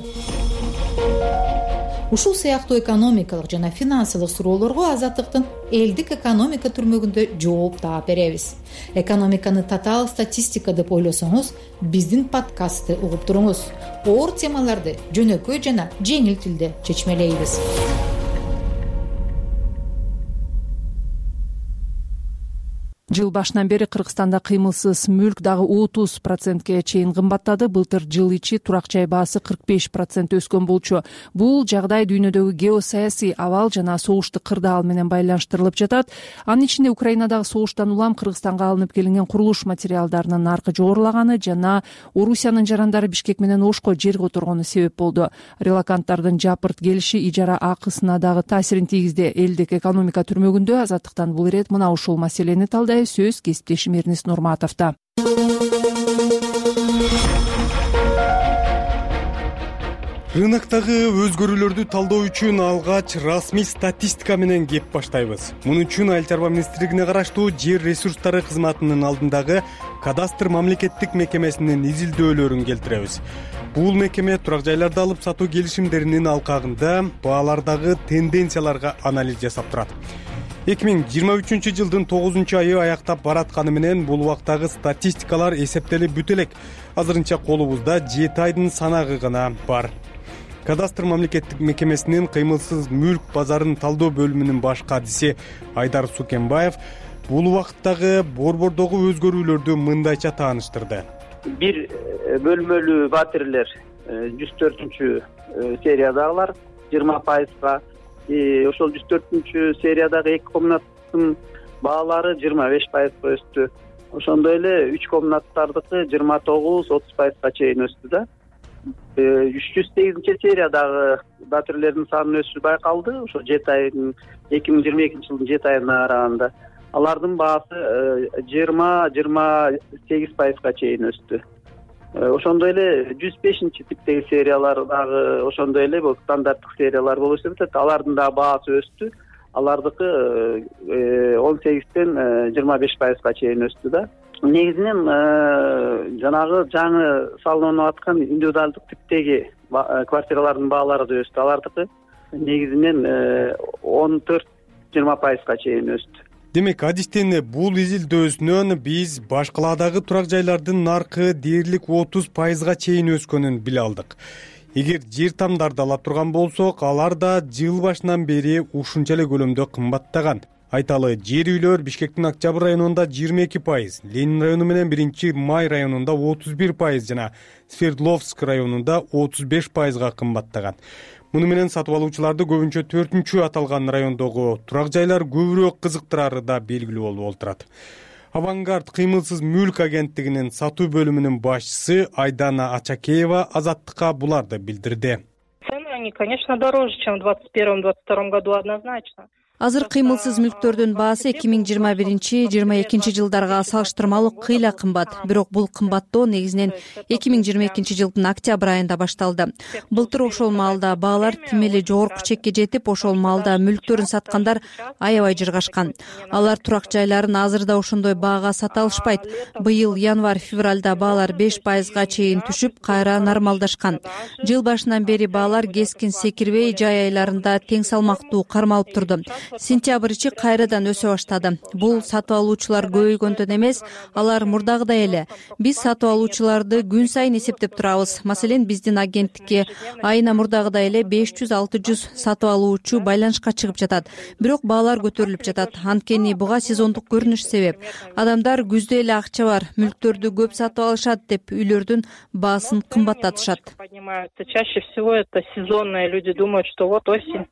Ушул сыяктуу экономикалык жана финансылык суроолорго Азаттыктын элдик экономика түрмөгүндө жооп таап беребиз. Экономиканы татаал статистика деп ойлосоңуз, биздин подкастты угуп туруңуз. Оор темаларды жөнөкөй жана жеңил тилде чечмелейбиз. Жыл башынан бери Кыргызстанда кыймылсыз мүлк дагы отуз процентке чейин кымбаттады. Былтыр жыл ичи турак жай баасы кырк беш процент өскөн болчу. Бул жагдай дүйнөдөгү геосаясий абал жана согуштук кырдаал менен байланыштырылып жатат. Анын ичинде Украинадагы согуштан улам Кыргызстанга алынып келинген курулуш материалдарынын наркы жогорулаганы жана Орусиянын жарандары Бишкек менен Ошко жер которгону себеп болду. Релаканттардын жапырт келиши ижара акысына дагы таасирин тийгизди. Элдик экономика түрмөгүндө Азаттыктан бул ирет мына ушул маселени талдай. Сөз кесиптешим Эрнис Нурматовдо. Рыноктогу өзгөрүүлөрдү талдоо үчүн алгач расмий статистика менен кеп баштайбыз. Муну үчүн Айыл чарба министрлигине караштуу жер ресурстары кызматынын алдындагы кадастр мамлекеттик мекемесинин изилдөөлөрүн келтиребиз. Бул мекеме турак жайларды алып сатуу келишимдеринин алкагында баалардагы тенденцияларга анализ жасап турат. эки миң жыйырма үчүнчү жылдын тогузунчу айы аяктап баратканы менен бул убактагы статистикалар эсептелип бүтө элек. Азырынча колубузда жети айдын санагы гана бар. Кадастр мамлекеттик мекемесинин кыймылсыз мүлк базарын талдоо бөлүмүнүн баш кадиси Айдар Сукенбаев бул убакыттагы борбордогу өзгөрүүлөрдү мындайча тааныштырды. Бир бөлмөлүү батирлер жүз төртүнчү сериядагылар жыйырма пайызга, ошол жүз төртүнчү сериядагы эки комнаттын баалары жыйырма беш пайызга өстү. Ошондой эле үч комнаттардыкы жыйырма тогуз отуз пайызга чейин өстү да. үч жүз сегизинчи сериядагы батирлердин санынын өсүшү байкалды. Ошо жети айдын эки миң жыйырма экинчи жылдын жети айына караганда. алардын баасы жыйырма жыйырма сегиз пайызга чейин өстү. Ошондой эле жүз бешинчи типтеги сериялар дагы ошондой эле бул стандарттык сериялар болуп эсептелет. Алардын дагы баасы өстү. Алардыкы он сегизден жыйырма беш пайызга чейин өстү да. Негизинен жанагы жаңы салынып аткан индивидуалдык типтеги квартиралардын баалары да өстү. Алардыкы негизинен он төрт жыйырма пайызга чейин өстү. Демек, адистен бул изилдөөсүнөн биз башкаладагы турак жайлардын наркы дээрлик отуз пайызга чейин өскөнүн биле алдык. Эгер жер тамдарды ала турган болсок, алар да жыл башынан бери ушунча эле көлөмдө кымбаттаган. Айталы, жер үйлөр Бишкектин Октябрь районунда жыйырма эки пайыз, Ленин району менен биринчи май районунда отуз бир пайыз жана Свердловск районунда отуз беш пайызга кымбаттаган. Муну менен сатып алуучуларды көбүнчө төртүнчү аталган райондогу турак жайлар көбүрөөк кызыктырары да белгилүү болуп отурат. Авангард кыймылсыз мүлк агенттигинин сатуу бөлүмүнүн башчысы Айдана Ачакеева Азаттыкка буларды билдирди. Цены, они, конечно, дороже, чем в двадцать первом — двадцать втором году однозначно. Азыр кыймылсыз мүлктөрдүн баасы эки миң жыйырма биринчи — жыйырма экинчи жылдарга салыштырмалуу кыйла кымбат. Бирок бул кымбаттоо негизинен эки миң жыйырма экинчи жылдын октябрь айында башталды. Былтыр ошол маалда баалар тим эле жогорку чекке жетип, ошол маалда мүлктөрүн саткандар аябай жыргашкан. Алар турак жайларын азыр да ошондой баага сата алышпайт. Быйыл январь-февралда баалар беш пайызга чейин түшүп, кайра нормалдашкан. Жыл башынан бери баалар кескин секирбей, жай айларында тең салмактуу кармалып турду. Сентябрь ичи кайрадан өсө баштады. Бул сатып алуучулар көбөйгөндөн эмес, алар мурдагыдай эле. Биз сатып алуучуларды күн сайын эсептеп турабыз. Маселен, биздин агенттикке айына мурдагыдай эле беш жүз — алты жүз сатып алуучу байланышка чыгып жатат. Бирок баалар көтөрүлүп жатат. Анткени буга сезондук көрүнүш себеп. Адамдар күздө эле акча бар, мүлктөрдү көп сатып алышат деп үйлөрдүн баасын кымбаттатышат. Чаще всего это сезонные люди думают, что вот осень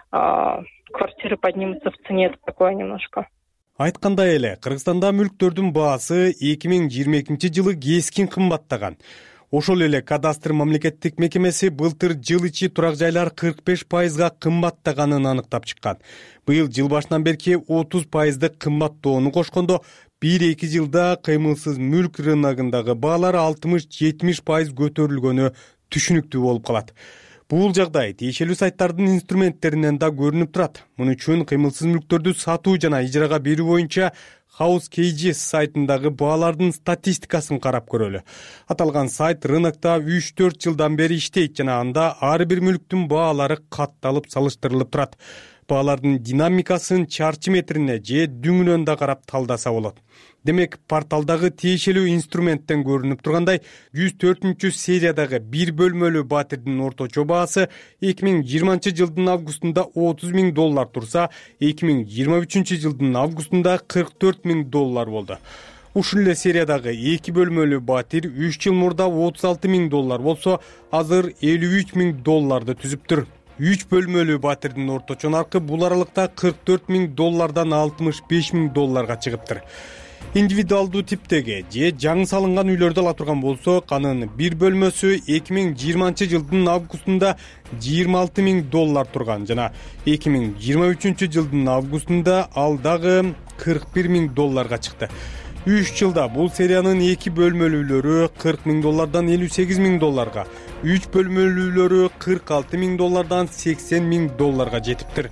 квартиры поднимутся в цене, это такое немножко. Айткандай эле, Кыргызстанда мүлктөрдүн баасы эки миң жыйырма экинчи жылы кескин кымбаттаган. Ошол эле кадастр мамлекеттик мекемеси былтыр жыл ичи турак жайлар кырк беш пайызга кымбаттаганын аныктап чыккан. Быйыл жыл башынан берки отуз пайыздык кымбаттоону кошкондо бир эки жылда кыймылсыз мүлк рыногундагы баалар алтымыш — жетимиш пайыз көтөрүлгөнү түшүнүктүү болуп калат. Бул жагдай тиешелүү сайттардын инструменттеринен да көрүнүп турат. Муну үчүн кыймылсыз мүлктөрдү сатуу жана ижарага берүү боюнча House кей джи сайтындагы баалардын статистикасын карап көрөлү. Аталган сайт рынокто үч төрт жылдан бери иштейт жана анда ар бир мүлктүн баалары катталып салыштырылып турат. Баалардын динамикасын чарчы метрине же дүңүнөн да карап талдаса болот. Демек, порталдагы тиешелүү инструменттен көрүнүп тургандай, жүз төртүнчү сериядагы бир бөлмөлүү батирдин орточо баасы эки миң жыйырманчы жылдын августунда отуз миң доллар турса, эки миң жыйырма үчүнчү жылдын августунда кырк төрт миң доллар болду. Ушул эле сериядагы эки бөлмөлүү батир үч жыл мурда отуз алты миң доллар болсо, азыр элүү үч миң долларды түзүптүр. үч бөлмөлүү батирдин орточо наркы бул аралыкта кырк төрт миң доллардан алтымыш беш миң долларга чыгыптыр. Индивидуалдуу типтеги же жаңы салынган үйлөрдү ала турган болсок, анын бир бөлмөсү эки миң жыйырманчы жылдын августунда жыйырма алты миң доллар турган жана эки миң жыйырма үчүнчү жылдын августунда ал дагы кырк бир миң долларга чыкты. үч жылда бул сериянын эки бөлмөлүүлөрү кырк миң доллардан элүү сегиз миң долларга, үч бөлмөлүүлөрү кырк алты миң доллардан сексен миң долларга жетиптир.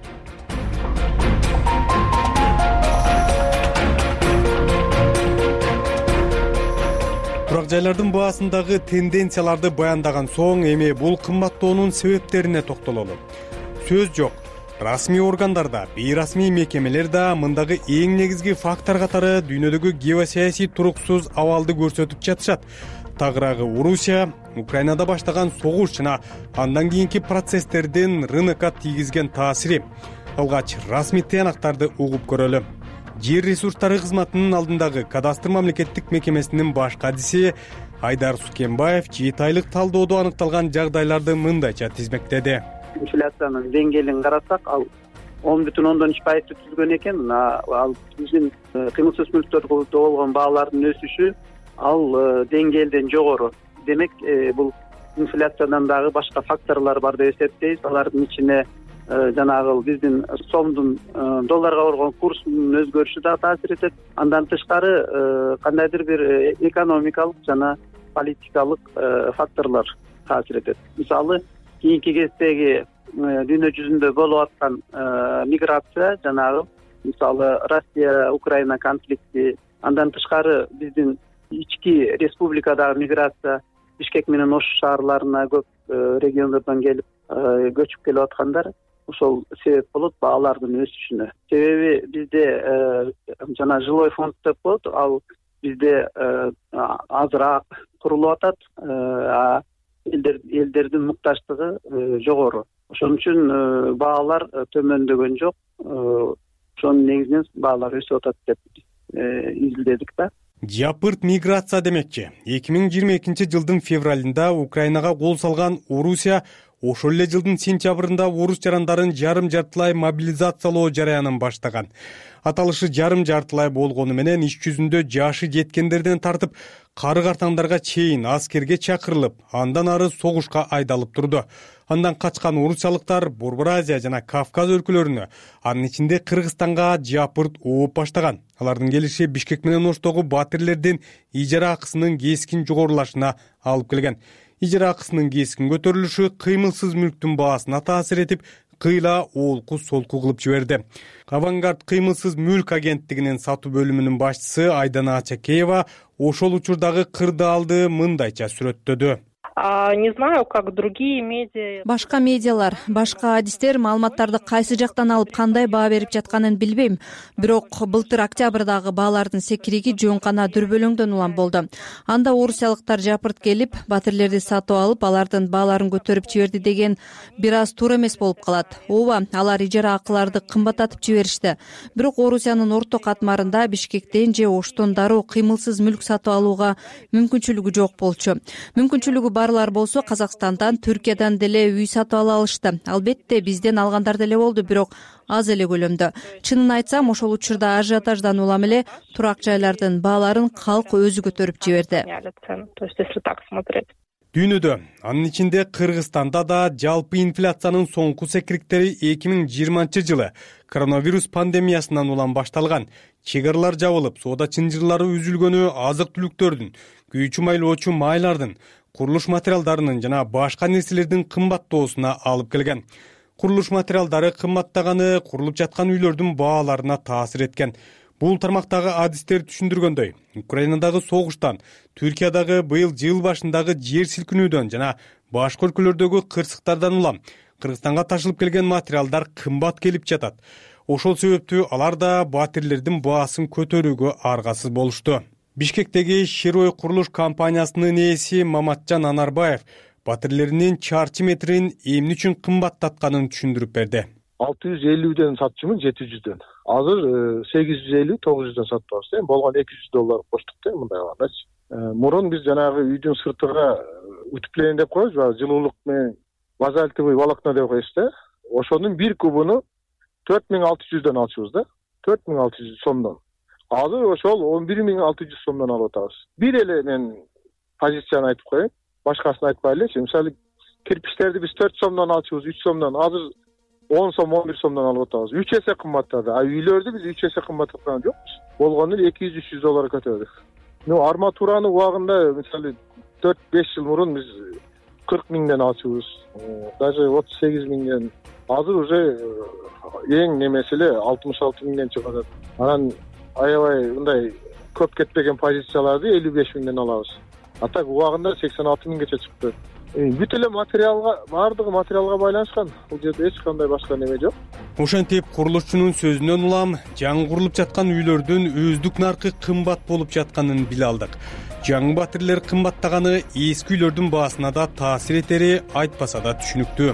Турак жайлардын баасындагы тенденцияларды баяндаган соң, эми бул кымбаттоонун себептерине токтололу. Сөз жок. Расмий органдарда, бейрасмий мекемелер да мындагы эң негизги фактор катары дүйнөдөгү геосаясий туруксуз абалды көрсөтүп жатышат. Тагыраагы Орусия, Украинада баштаган согуш жана андан кийинки процесстердин рынокко тийгизген таасири. Алгач расмий тыянактарды угуп көрөлү. Жер ресурстары кызматынын алдындагы кадастр мамлекеттик мекемесинин баш кадиси Айдар Сукенбаев жети айлык талдоодо аныкталган жагдайларды мындайча тизмектеди. Инфляциянын деңгээлин карасак, ал он бүтүн ондон үч пайызды түзгөн экен. Ал биздин кыймылсыз мүлктөргө болгон баалардын өсүшү ал деңгээлден жогору. Демек, бул инфляциядан дагы башка факторлор бар деп эсептейбиз. Алардын ичине жанагы биздин сомдун долларга болгон курсунун өзгөрүшү да таасир этет. Андан тышкары кандайдыр бир экономикалык жана политикалык факторлор таасир этет. Мисалы, кийинки кездеги дүйнө жүзүндө болуп аткан миграция, жанагы мисалы Россия Украина конфликти, андан тышкары биздин ички республикадагы миграция, Бишкек менен Ош шаарларына көп региондордон келип көчүп келип аткандар, ошол себеп болот баалардын өсүшүнө. Себеби бизде жана жилой фонд деп коет, ал бизде азыраак курулуп атат, а элдердин муктаждыгы жогору. Ошон үчүн баалар төмөндөгөн жок. Ошонун негизинен баалар өсүп атат деп изилдедик да. Жапырт миграция демекчи. эки миң жыйырма экинчи жылдын февралында Украинага кол салган Орусия ошол эле жылдын сентябрында орус жарандарын жарым жартылай мобилизациялоо жараянын баштаган. Аталышы жарым жартылай болгону менен иш жүзүндө жашы жеткендерден тартып кары картаңдарга чейин аскерге чакырылып, андан ары согушка айдалып турду. Андан качкан орусиялыктар Борбор Азия жана Кавказ өлкөлөрүнө, анын ичинде Кыргызстанга жапырт ооп баштаган. Алардын келиши Бишкек менен Оштогу батирлердин ижара акысынын кескин жогорулашына алып келген. Ижара акысынын кескин көтөрүлүшү кыймылсыз мүлктүн баасына таасир этип, кыйла олку солку кылып жиберди. Авангард кыймылсыз мүлк агенттигинин сатуу бөлүмүнүн башчысы Айдана Ачакеева ошол учурдагы кырдаалды мындайча сүрөттөдү. Не знаю, как другие медиа. Башка медиалар, башка адистер маалыматтарды кайсы жактан алып кандай баа берип жатканын билбейм. Бирок былтыр октябрдагы баалардын секириги жөн гана дүрбөлөңдөн улам болду. Анда орусиялыктар жапырт келип, батирлерди сатып алып, алардын бааларын көтөрүп жиберди деген бир аз туура эмес болуп калат. Ооба, алар ижара акыларды кымбаттатып жиберишти. Бирок Орусиянын орто катмарында Бишкектен же Оштон дароо кыймылсыз мүлк сатып алууга мүмкүнчүлүгү жок болчу. Мүмкүнчүлүгү барлар болсо Казакстандан, Түркиядан деле үй сатып ала алышты. Албетте бизден алгандар деле болду, бирок аз эле көлөмдө. Чынын айтсам, ошол учурда ажиотаждан улам эле турак жайлардын бааларын калк өзү көтөрүп жиберди. Дүйнөдө, анын ичинде Кыргызстанда да жалпы инфляциянын соңку секириктери эки миң жыйырманчы жылы коронавирус пандемиясынан улам башталган. Чек аралар жабылып, соода чынжырлары үзүлгөнү азык-түлүктөрдүн, күйүүчү майлоочу майлардын, курулуш материалдарынын жана башка нерселердин кымбаттоосуна алып келген. Курулуш материалдары кымбаттаганы курулуп жаткан үйлөрдүн бааларына таасир эткен. Бул тармактагы адистер түшүндүргөндөй, Украинадагы согуштан, Түркиядагы быйыл жыл башындагы жер силкинүүдөн жана башка өлкөлөрдөгү кырсыктардан улам Кыргызстанга ташылып келген материалдар кымбат келип жатат. Ошол себептүү алар да батирлердин баасын көтөрүүгө аргасыз болушту. Бишкектеги Широй курулуш компаниясынын ээси Маматжан Анарбаев батирлеринин чарчы метрин эмне үчүн кымбаттатканын түшүндүрүп берди. алты жүз элүүдөн сатчумун жети жүздөн. Азыр сегиз жүз элүү тогуз жүздөн сатып атабыз. Эми болгон эки жүз доллар коштук да мындай кылгандачы. Мурун биз жанагы үйдүн сыртыга утепление деп коебуз, жылуулук менен базальтовый волокно деп коебуз да. Ошонун бир кубуну төрт миң алты жүздөн алчубыз да. төрт миң алты жүз сомдон. Азыр ошол он бир миң алты жүз сомдон алып атабыз. Бир эле мен позицияны айтып коеюн, башкасын айтпай элечи. Мисалы, кирпичтерди биз төрт сомдон алчубыз, үч сомдон, азыр он сом, он бир сомдон алып атабыз. үч эсе кымбаттады. А үйлөрдү биз үч эсе кымбаттаткан жокпуз. Болгону эле эки жүз үч жүз доллар көтөрдүк. Ну, арматураны убагында, мисалы, төрт беш жыл мурун биз кырк миңден алчубыз. Даже отуз сегиз миңден. Азыр уже эң немеси эле алтымыш алты миңден чыгып атат. Анан аябай мындай көп кетпеген позицияларды элүү беш миңден алабыз. А так убагында сексен алты миңгече чыкты. Бүт эле материалга, баардыгы материалга байланышкан. Бул жерде эч кандай башка неме жок. Ошентип, курулушчунун сөзүнөн улам жаңы курулуп жаткан үйлөрдүн өздүк наркы кымбат болуп жатканын биле алдык. Жаңы батирлер кымбаттаганы эски үйлөрдүн баасына да таасир этери айтпаса да түшүнүктүү.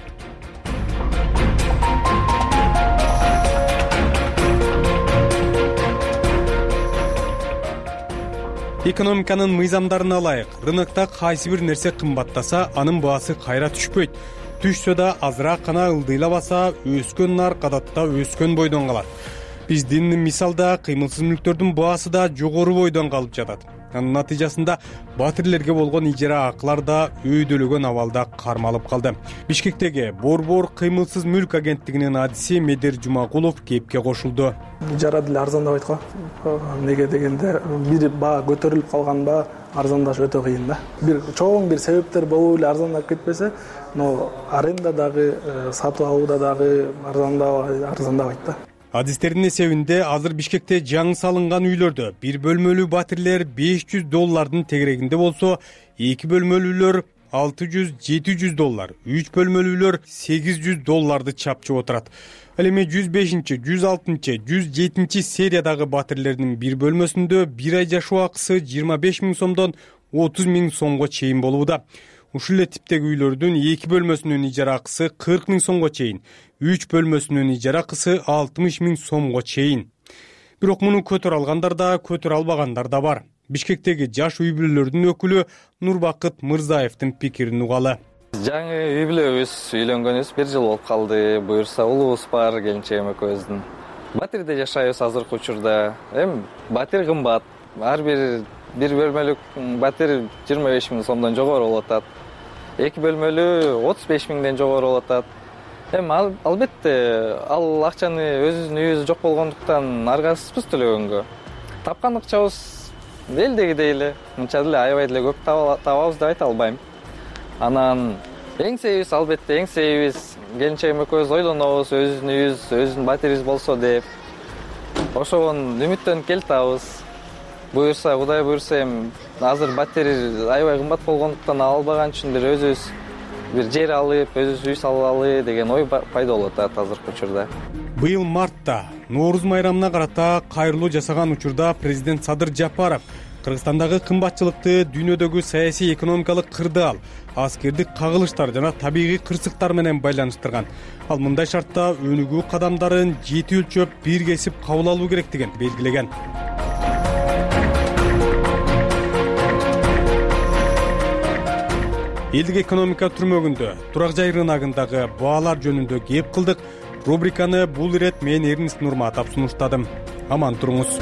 Экономиканын мыйзамдарына ылайык, рынокто кайсы бир нерсе кымбаттаса, анын баасы кайра түшпөйт. Түшсө да азыраак гана ылдыйлабаса, өскөн нарк адатта өскөн бойдон калат. Биздин мисалда кыймылсыз мүлктөрдүн баасы да жогору бойдон калып жатат. анын натыйжасында батирлерге болгон ижара акылар да өйдөлөгөн абалда кармалып калды. Бишкектеги Борбор кыймылсыз мүлк агенттигинин адиси Медер Жумагулов кепке кошулду. Ижара деле арзандабайт го. Неге дегенде бир баа көтөрүлүп калган ба арзандаш өтө кыйын да. Бир чоң бир себептер болуп эле арзандап кетпесе, но аренда дагы, сатып алууда дагы арзандабайт да. Адистердин эсебинде азыр Бишкекте жаңы салынган үйлөрдө бир бөлмөлүү батирлер беш жүз доллардын тегерегинде болсо, эки бөлмөлүүлөр алты жүз жети жүз доллар, үч бөлмөлүүлөр сегиз жүз долларды чапчып отурат. Ал эми жүз бешинчи, жүз алтынчы, жүз жетинчи сериядагы батирлердин бир бөлмөсүндө бир ай жашоо акысы жыйырма беш миң сомдон отуз миң сомго чейин болууда. Ушул эле типтеги үйлөрдүн эки бөлмөсүнүн ижара акысы кырк миң сомго чейин, үч бөлмөсүнүн ижара акысы алтымыш миң сомго чейин. Бирок муну көтөрө алгандар да, көтөрө албагандар да бар. Бишкектеги жаш үй бүлөлөрдүн өкүлү Нурбакыт Мырзаевдин пикирин угалы. Жаңы үй бүлөбүз үйлөнгөнүбүз бир жыл болуп калды. Буюрса улуубуз бар, келинчегим экөөбүздүн. Батирде жашайбыз азыркы учурда. Эми батир кымбат. Ар бир бир бөлмөлүк батир жыйырма беш миң сомдон жогору болуп атат. Эки бөлмөлүү отуз беш миңден жогору болуп атат. Эми албетте ал акчаны өзүбүздүн үйүбүз жок болгондуктан аргасызбыз төлөгөнгө. Тапкан акчабыз элдегидей эле, мынча деле аябай деле көп табабыз деп айта албайм. Анан эң себебиз албетте эң себебиз келинчегим экөөбүз ойлонобуз, өзүбүздүн үйүбүз, өзүбүздүн батирибиз болсо деп. Ошогон үмүттөнүп келатабыз. Буюрса, Кудай буюрса, эми азыр батир аябай кымбат болгондуктан албаган үчүн бир өзүбүз бир жер алып, өзүбүз үй салалы деген ой пайда болуп атат азыркы учурда. Быйыл мартта Нооруз майрамына карата кайрылуу жасаган учурда президент Садыр Жапаров Кыргызстандагы кымбатчылыкты, дүйнөдөгү саясий экономикалык кырдаал, аскердик кагылыштар жана табигый кырсыктар менен байланыштырган. Ал мындай шартта өнүгүү кадамдарын жети өлчөп бир кесип кабыл алуу керектигин белгилеген. Элдик экономика түрмөгүндө турак жай рыногундагы баалар жөнүндө кеп кылдык. Рубриканы бул ирет мен Эрнис Нурматов сунуштадым. Аман туруңуз.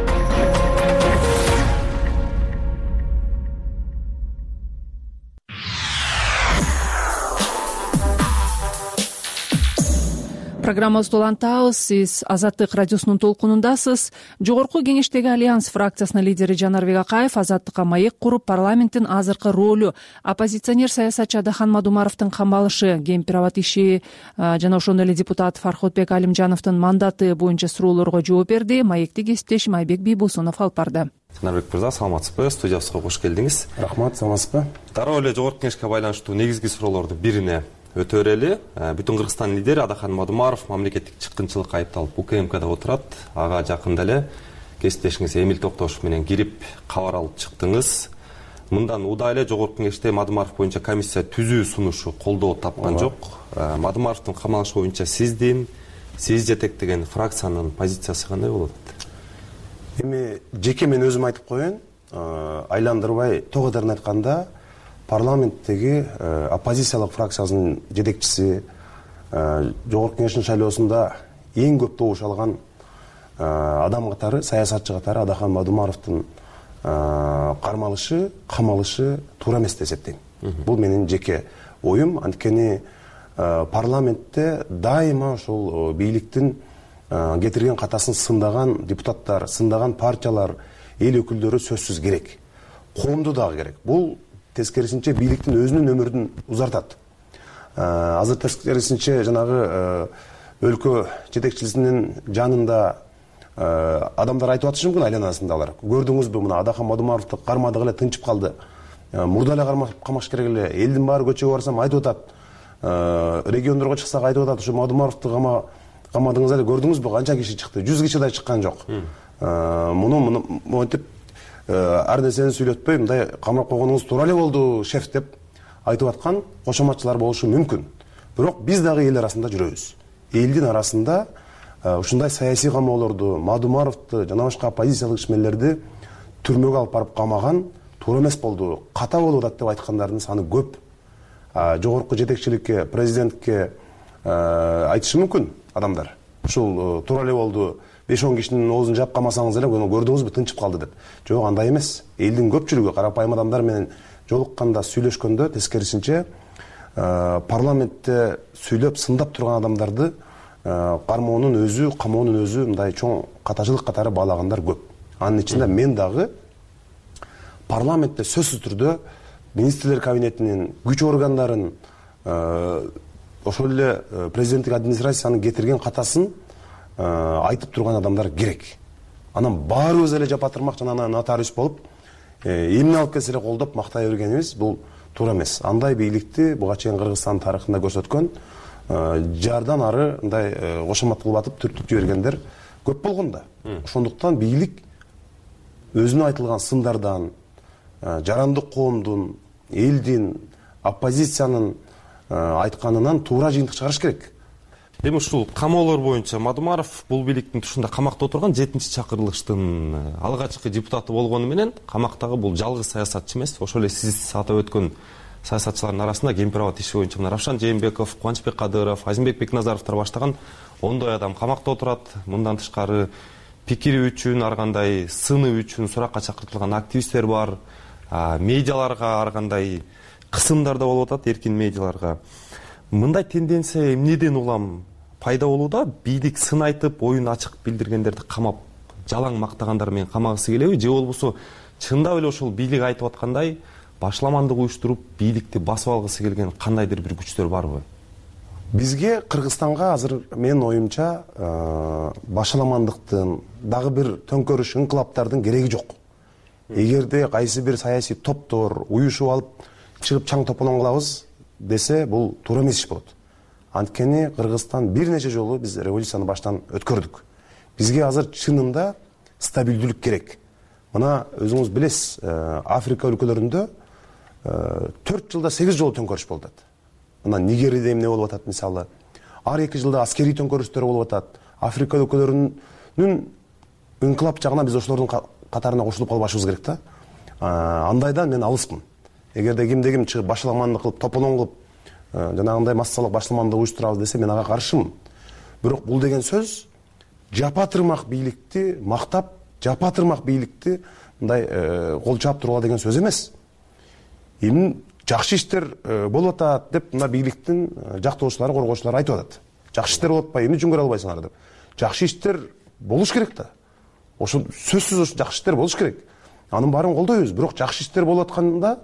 Программабызды улантабыз. Сиз Азаттык радиосунун толкунундасыз. Жогорку кеңештеги Альянс фракциясынын лидери Жанарбек Акаев азаттыкка маек куруп, парламенттин азыркы ролу, оппозиционер саясатчы Адахан Мадумаровдун камалышы, Гемпирабад иши жана ошондой эле депутат Фарходбек Алимжановдун мандаты боюнча суроолорго жооп берди. Маекти кесиптешим Айбек Бийбосунов алып барды. Жанарбек мырза, саламатсызбы? Студиябызга кош келдиңиз. Рахмат, саламатсызбы? Дароо эле жогорку кеңешке байланыштуу негизги суроолордун бирине өтө берели. Бүтүн Кыргызстан лидери Адахан Мадумаров мамлекеттик чыккынчылыкка айыпталып УКМКда отурат. Ага жакында эле кесиптешиңиз Эмил Токтошов менен кирип кабар алып чыктыңыз. Мындан удай эле жогорку кеңеште Мадумаров боюнча комиссия түзүү сунушу колдоо тапкан жок. Мадумаровдун камалышы боюнча сиздин, сиз жетектеген фракциянын позициясы кандай болот? Эми жеке мен өзүм айтып коеюн, айландырбай төгөдөрүн айтканда парламенттеги оппозициялык фракциясынын жетекчиси, жогорку кеңештин шайлоосунда эң көп добуш алган адам катары, саясатчы катары Адахан Мадумаровдун кармалышы, камалышы туура эмес деп эсептейм. Бул менин жеке оюм. Анткени парламентте дайыма ошол бийликтин кетирген катасын сындаган депутаттар, сындаган партиялар, эл өкүлдөрү сөзсүз керек. Коомду дагы керек. Бул тескерисинче бийликтин өзүнүн өмүрүн узартат. Азыр тескерисинче жанагы өлкө жетекчилигинин жанында адамдар айтып атышы мүмкүн, айланасында алар. Көрдүңүзбү, мына Адахан Мадумаровду кармадык эле тынчып калды. Мурда эле камаш керек эле. Элдин баары көчөгө барсам айтып атат. Региондорго чыксак айтып атат, ушу Мадумаровду камадыңыз эле, көрдүңүзбү канча киши чыкты? жүз киши да чыккан жок. Муну монтип ар нерсени сүйлөтпөй, мындай камап койгонуңуз туура эле болду, шеф деп айтып аткан кошоматчылар болушу мүмкүн. Бирок биз дагы эл арасында жүрөбүз. Элдин арасында ушундай саясий камоолорду, Мадумаровду жана башка оппозициялык ишмерлерди түрмөгө алып барып камаган туура эмес болду, ката болуп атат деп айткандардын саны көп. Жогорку жетекчиликке, президентке айтышы мүмкүн адамдар. Ушул туура эле болду, беш он кишинин оозун жаап калмасаңыз эле көрдүңүзбү тынчып калды деп. Жок, андай эмес. Элдин көпчүлүгү карапайым адамдар менен жолукканда, сүйлөшкөндө тескерисинче парламентте сүйлөп сындап турган адамдарды кармоонун өзү, камоонун өзү мындай чоң катачылык катары баалагандар көп. Анын ичинде мен дагы парламентте сөзсүз түрдө министрлер кабинетинин күч органдарын, ошол эле президенттик администрациянын кетирген катасын айтып турган адамдар керек. Анан баарыбыз эле жапатырмак жана нотариус болуп, эмне алып келсе эле колдоп мактай бергенибиз бул туура эмес. Андай бийликти буга чейин Кыргызстан тарыхында көрсөткөн, жардан ары мындай кошомат кылып атып түртүп жибергендер көп болгон да. Ошондуктан бийлик өзүнө айтылган сындардан, жарандык коомдун, элдин, оппозициянын айтканынан туура жыйынтык чыгарыш керек. Эми ушул камоолор боюнча Мадумаров бул бийликтин тушунда камакта отурган жетинчи чакырылыштын алгачкы депутаты болгону менен камактагы бул жалгыз саясатчы эмес. Ошол эле сиз атап өткөн саясатчылардын арасында Кемпирабад иши боюнча мына Равшан Жээнбеков, Кубанычбек Кадыров, Азимбек Бекназаровдор баштаган ондой адам камакта отурат. Мындан тышкары пикири үчүн, ар кандай сыны үчүн суракка чакыртылган активисттер бар. Медиаларга ар кандай кысымдар да болуп атат, эркин медиаларга. Мындай тенденция эмнеден улам пайда болууда? Бийлик сын айтып, оюн ачык билдиргендерди камап, жалаң мактагандар менен камагысы келеби? Же болбосо чындап эле ошол бийлик айтып аткандай башламандык уюштуруп, бийликти басып алгысы келген кандайдыр бир күчтөр барбы? Бизге Кыргызстанга азыр менин оюмча башаламандыктын, дагы бир төңкөрүш, инкылаптардын кереги жок. Эгерде кайсы бир саясий топтор уюшуп алып чыгып чаң тополоң кылабыз десе, бул туура эмес иш болот. Анткени Кыргызстан бир нече жолу биз революцияны баштан өткөрдүк. Бизге азыр чынында стабилдүүлүк керек. Мына өзүңүз билесиз, Африка өлкөлөрүндө төрт жылда сегиз жолу төңкөрүш болуп атат. Мына Нигериде эмне болуп атат мисалы. Ар эки жылда аскерий төңкөрүштөр болуп атат. Африка өлкөлөрүнүн инкылап жагынан биз ошолордун катарына кошулуп калбашыбыз керек да. Андайдан мен алыспын. Эгерде кимде ким чыгып башаламандык кылып, тополоң кылып, жанагындай массалык башаламандык уюштурабыз десе, мен ага каршымын. Бирок бул деген сөз жапатырмак бийликти мактап, жапатырмак бийликти мындай кол чаап тургула деген сөз эмес. Эми жакшы иштер болуп атат деп мына бийликтин жактоочулары, коргоочулары айтып атат. Жакшы иштер болуп атпайбы, эмне үчүн көрө албайсыңар деп. Жакшы иштер болуш керек да. Ошо сөзсүз ошо жакшы иштер болуш керек. Анын баарын колдойбуз. Бирок жакшы иштер болуп атканда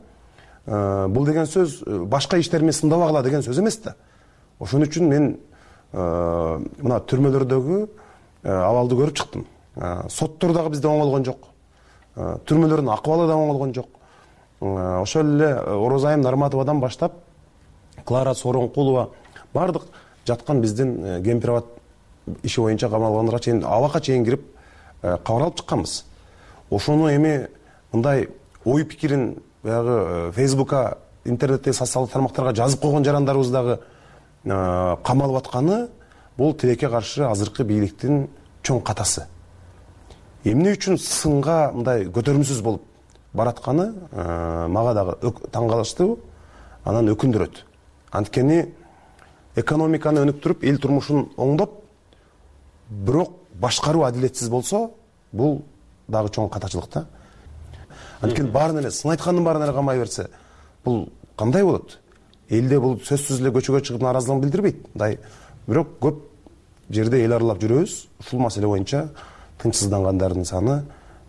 бул деген сөз башка иштер менен сындабагыла деген сөз эмес да. Ошон үчүн мен мына түрмөлөрдөгү абалды көрүп чыктым. Соттор дагы бизде оңолгон жок. Түрмөлөрдүн акыбалы да оңолгон жок. Ошол эле Орозайым Нарматовадан баштап Клара Сооронкулова бардык жаткан биздин Кемпирабад иши боюнча камалгандарга чейин абакка чейин кирип кабар алып чыкканбыз. Ошону эми мындай ой пикирин баягы Фейсбукка, интернеттеги социалдык тармактарга жазып койгон жарандарыбыз дагы камалып атканы бул тилекке каршы азыркы бийликтин чоң катасы. Эмне үчүн сынга мындай көтөрүмсүз болуп баратканы мага дагы таң калыштуу, анан өкүндүрөт. Анткени экономиканы өнүктүрүп, эл турмушун оңдоп, бирок башкаруу адилетсиз болсо, бул дагы чоң катачылык да. Анткени баарын эле сын айткандын баарын эле камай берсе, бул кандай болот? Элде бул сөзсүз эле көчөгө чыгып нааразылыгын билдирбейт. Мындай бирок көп жерде эл аралап жүрөбүз. Ушул маселе боюнча тынчсыздангандардын саны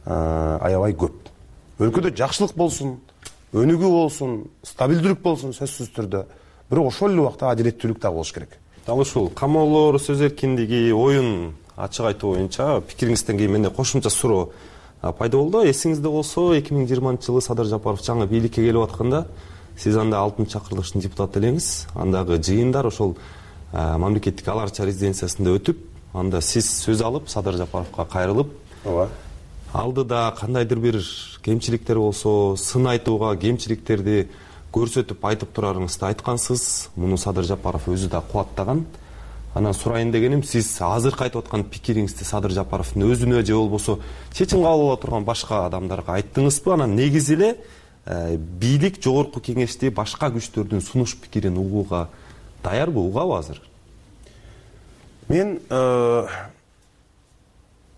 аябай көп. Өлкөдө жакшылык болсун, өнүгүү болсун, стабилдүүлүк болсун сөзсүз түрдө. Бирок ошол эле убакта адилеттүүлүк да болуш керек. Дал ушул камоолор, сөз эркиндиги, оюн ачык айтуу боюнча пикириңизден кийин менде кошумча суроо пайда болду. Эсиңизде болсо, эки миң жыйырманчы жылы Садыр Жапаров жаңы бийликке келип атканда, сиз анда алтынчы чакырылыштын депутаты элеңиз. Андагы жыйындар ошол мамлекеттик Ал Арча резиденциясында өтүп, анда сиз сөз алып, Садыр Жапаровго кайрылып, ооба, алдыда кандайдыр бир кемчиликтер болсо, сын айтууга кемчиликтерди көрсөтүп айтып турарыңызды айткансыз. Муну Садыр Жапаров өзү да кубаттаган. Анан сурайын дегеним, сиз азыркы айтып аткан пикириңизди Садыр Жапаровдун өзүнө же болбосо чечим кабыл ала турган башка адамдарга айттыңызбы? Анан негизи эле бийлик жогорку кеңешти башка күчтөрдүн сунуш пикирин угууга даярбы, угабы азыр? Мен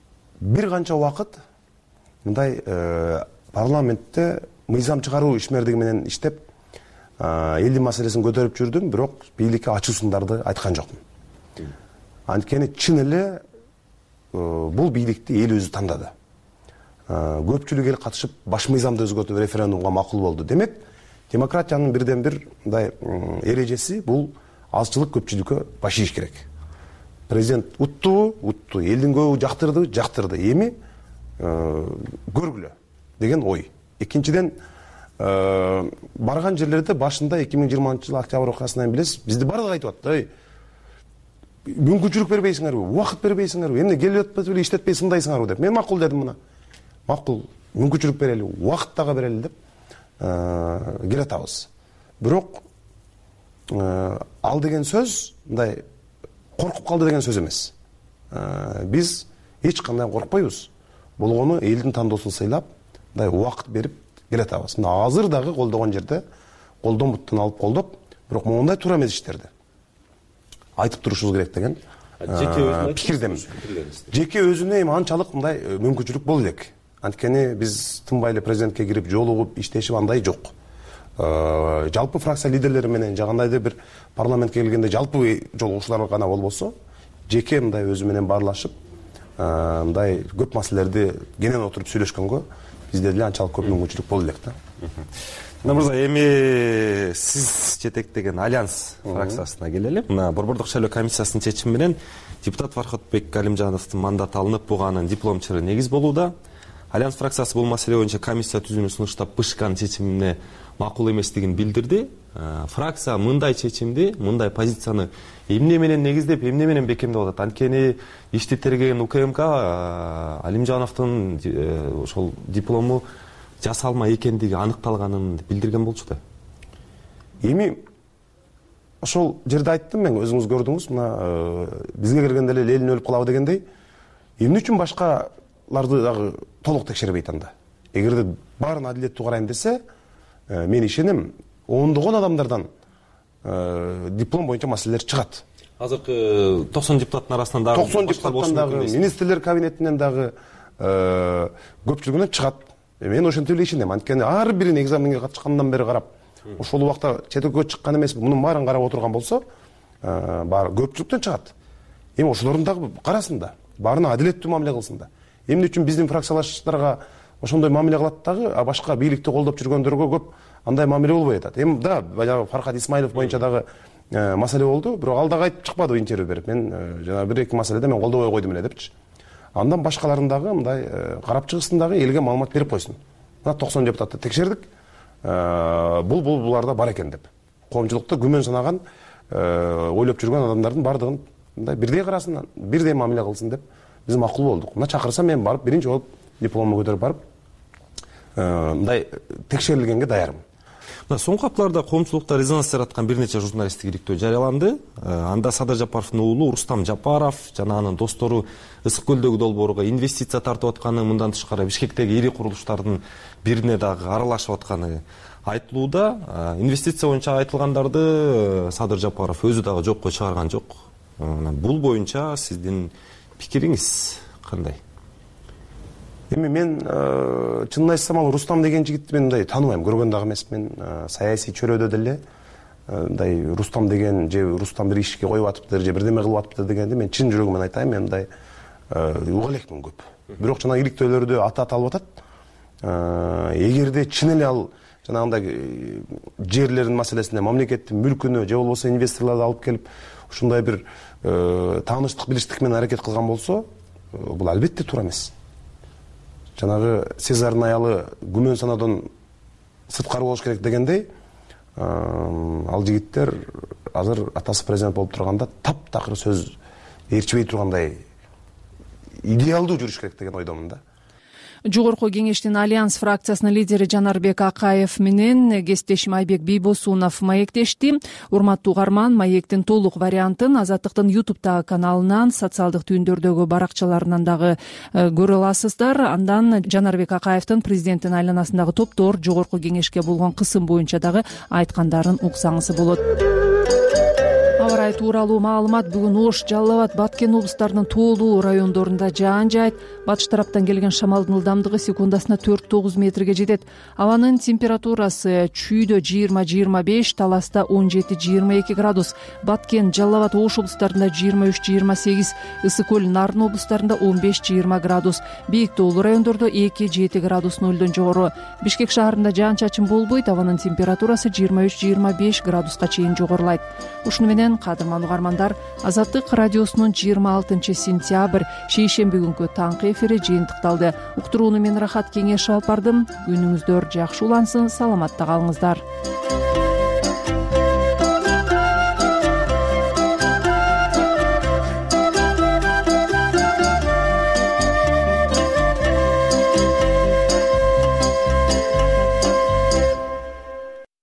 бир канча убакыт мындай парламентте мыйзам чыгаруу ишмердиги менен иштеп элдин маселесин көтөрүп жүрдүм, бирок бийликке ачуу сындарды айткан жокмун. Анткени чын эле бул бийликти эл өзү тандады. Көпчүлүк эл катышып баш мыйзамды өзгөртүп референдумга макул болду. Демек, демократиянын бирден бир мындай эрежеси бул азчылык көпчүлүккө баш ийиш керек. Президент утту, утту, элдин көбү жактырды, жактырды. Эми көргүлө деген ой. Экинчиден, барган жерлерде башында эки миң жыйырманчы жылы октябрь окуясынан билесиз, бизди бардыгы айтып атты. Мүмкүнчүлүк бербейсиңерби, убакыт бербейсиңерби, эмне келип атпайбы эле иштетпей сындайсыңарбы деп. Мен макул дедим мына. Макул, мүмкүнчүлүк берели, убакыт дагы берели деп келатабыз. Бирок ал деген сөз мындай коркуп калды деген сөз эмес. Биз эч кандай коркпойбуз. Болгону элдин тандоосун сыйлап, мындай убакыт берип келатабыз. Мына азыр дагы колдогон жерде колдон буттан алып колдоп, бирок моундай туура эмес иштерди айтып турушубуз керек деген пикирдемин. Жеке өзүнө эми анчалык мындай мүмкүнчүлүк болду элек. Анткени биз тынбай эле президентке кирип, жолугуп, иштешип андай жок. Жалпы фракция лидерлери менен жагандайда бир парламентке келгенде жалпы жолугушуулар гана болбосо, жеке мындай өзү менен баарлашып, мындай көп маселелерди кенен отуруп сүйлөшкөнгө бизде деле анчалык көп мүмкүнчүлүк болду элек да. Мына мырза, эми сиз жетектеген Альянс фракциясына келели. Мына Борбордук шайлоо комиссиясынын чечими менен депутат Фархатбек Галимжановдун мандаты алынып, буганын диплом чыры негиз болууда. Альянс фракциясы бул маселе боюнча комиссия түзүүнү сунуштап, БШКнын чечимине макул эместигин билдирди. Фракция мындай чечимди, мындай позицияны эмне менен негиздеп, эмне менен бекемдеп атат? Анткени ишти тергеген УКМК Алимжановдун ошол диплому жасалма экендиги аныкталганын билдирген болчу да. Эми ошол жерде айттым мен, өзүңүз көрдүңүз, мына бизге келгенде эле элин өлүп калабы дегендей, эмне үчүн башкаларды дагы толук текшербейт анда? Эгерде баарын адилеттүү карайм десе, мен ишенем, ондогон адамдардан диплом боюнча маселелер чыгат. Азыркы токсон депутаттын арасынан дагы токсон депутаттан дагы, министрлер кабинетинен дагы көпчүлүгүнөн чыгат. Мен ошентип эле ишенем. Анткени ар бирин экзаменге катышкандан бери карап, ошол убакта четекке чыккан эмес, мунун баарын карап отурган болсо, баары көпчүлүктөн чыгат. Эми ошолордун дагы карасын да, баарына адилеттүү мамиле кылсын да. Эмне үчүн биздин фракциялаштарга ошондой мамиле кылат дагы, а башка бийликти колдоп жүргөндөргө көп андай мамиле болбой атат. Эми да, баягы Фархат Исмаилов боюнча дагы маселе болду, бирок ал дагы айтып чыкпады интервью берип. Мен жана бир эки маселеде мен колдобой койдум эле депчи. Андан башкаларын дагы мындай карап чыгысын дагы, элге маалымат берип койсун. Мына токсон депутатты текшердик. Бул бул буларда бар экен деп. Коомчулукта күмөн санаган, ойлоп жүргөн адамдардын бардыгын мындай бирдей карасын, бирдей мамиле кылсын деп биз макул болдук. Мына чакырса мен барып биринчи болуп дипломду көтөрүп барып мындай текшерилгенге даярмын. Мына соңку апталарда коомчулукта резонанс жараткан бир нече журналисттик иликтөө жарыяланды. Анда Садыр Жапаровдун уулу Рустам Жапаров жана анын достору Ысык көлдөгү долбоорго инвестиция тартып атканы, мындан тышкары Бишкектеги ири курулуштардын бирине дагы аралашып атканы айтылууда. Инвестиция боюнча айтылгандарды Садыр Жапаров өзү дагы жокко чыгарган жок. Бул боюнча сиздин пикириңиз кандай? Эми мен чынын айтсам, ал Рустам деген жигитти мен мындай тааныбайм, көргөн дагы эмесмин. Саясий чөрөдө деле мындай Рустам деген же Рустам бир ишке коюп атыптыр, же бирдеме кылып атыптыр дегенди мен чын жүрөгүмөн айтайын, мен мындай уга элекмин көп. Бирок жана иликтөөлөрдө аты аталып атат. Эгерде чын эле ал жанагындай жерлердин маселесине, мамлекеттин мүлкүнө же болбосо инвесторлорду алып келип ушундай бир тааныштык, билиштик менен аракет кылган болсо, бул албетте туура эмес. Жанагы Сезардын аялы күмөн санадан сырткары болуш керек дегендей, ал жигиттер азыр атасы президент болуп турганда таптакыр сөз ээрчибей тургандай идеалдуу жүрүш керек деген ойдомун да. Жогорку кеңештин Альянс фракциясынын лидери Жанарбек Акаев менен кесиптешим Айбек Бийбосунов маектешти. Урматтуу угарман, маектин толук вариантын Азаттыктын ютубтагы каналынан, социалдык түйүндөрдөгү баракчаларынан дагы көрө аласыздар. Андан Жанарбек Акаевдин президенттин айланасындагы топтор жогорку кеңешке болгон кысым боюнча дагы айткандарын уксаңыз болот. аба ырайы тууралуу маалымат. Бүгүн Ош, Жалал Абад, Баткен облустарынын тоолуу райондорунда жаан жаайт. Батыш тараптан келген шамалдын ылдамдыгы секундасына төрт тогуз метрге жетет. Абанын температурасы Чүйдө жыйырма жыйырма беш, Таласта он жети жыйырма эки градус, Баткен, Жалал Абад, Ош облустарында жыйырма үч жыйырма сегиз, Ысык көл, Нарын облустарында он беш жыйырма градус, бийик тоолуу райондордо эки жети градус нөлдөн жогору. Бишкек шаарында жаан чачын болбойт. Абанын температурасы жыйырма үч жыйырма беш градуска чейин жогорулайт. Ушуну менен кадырман угармандар, Азаттык радиосунун жыйырма алтынчы сентябрь шейшемби күнкү таңкы эфири жыйынтыкталды. Уктурууну мен Рахат Кеңешев алып бардым. Күнүңүздөр жакшы улансын, саламатта калыңыздар.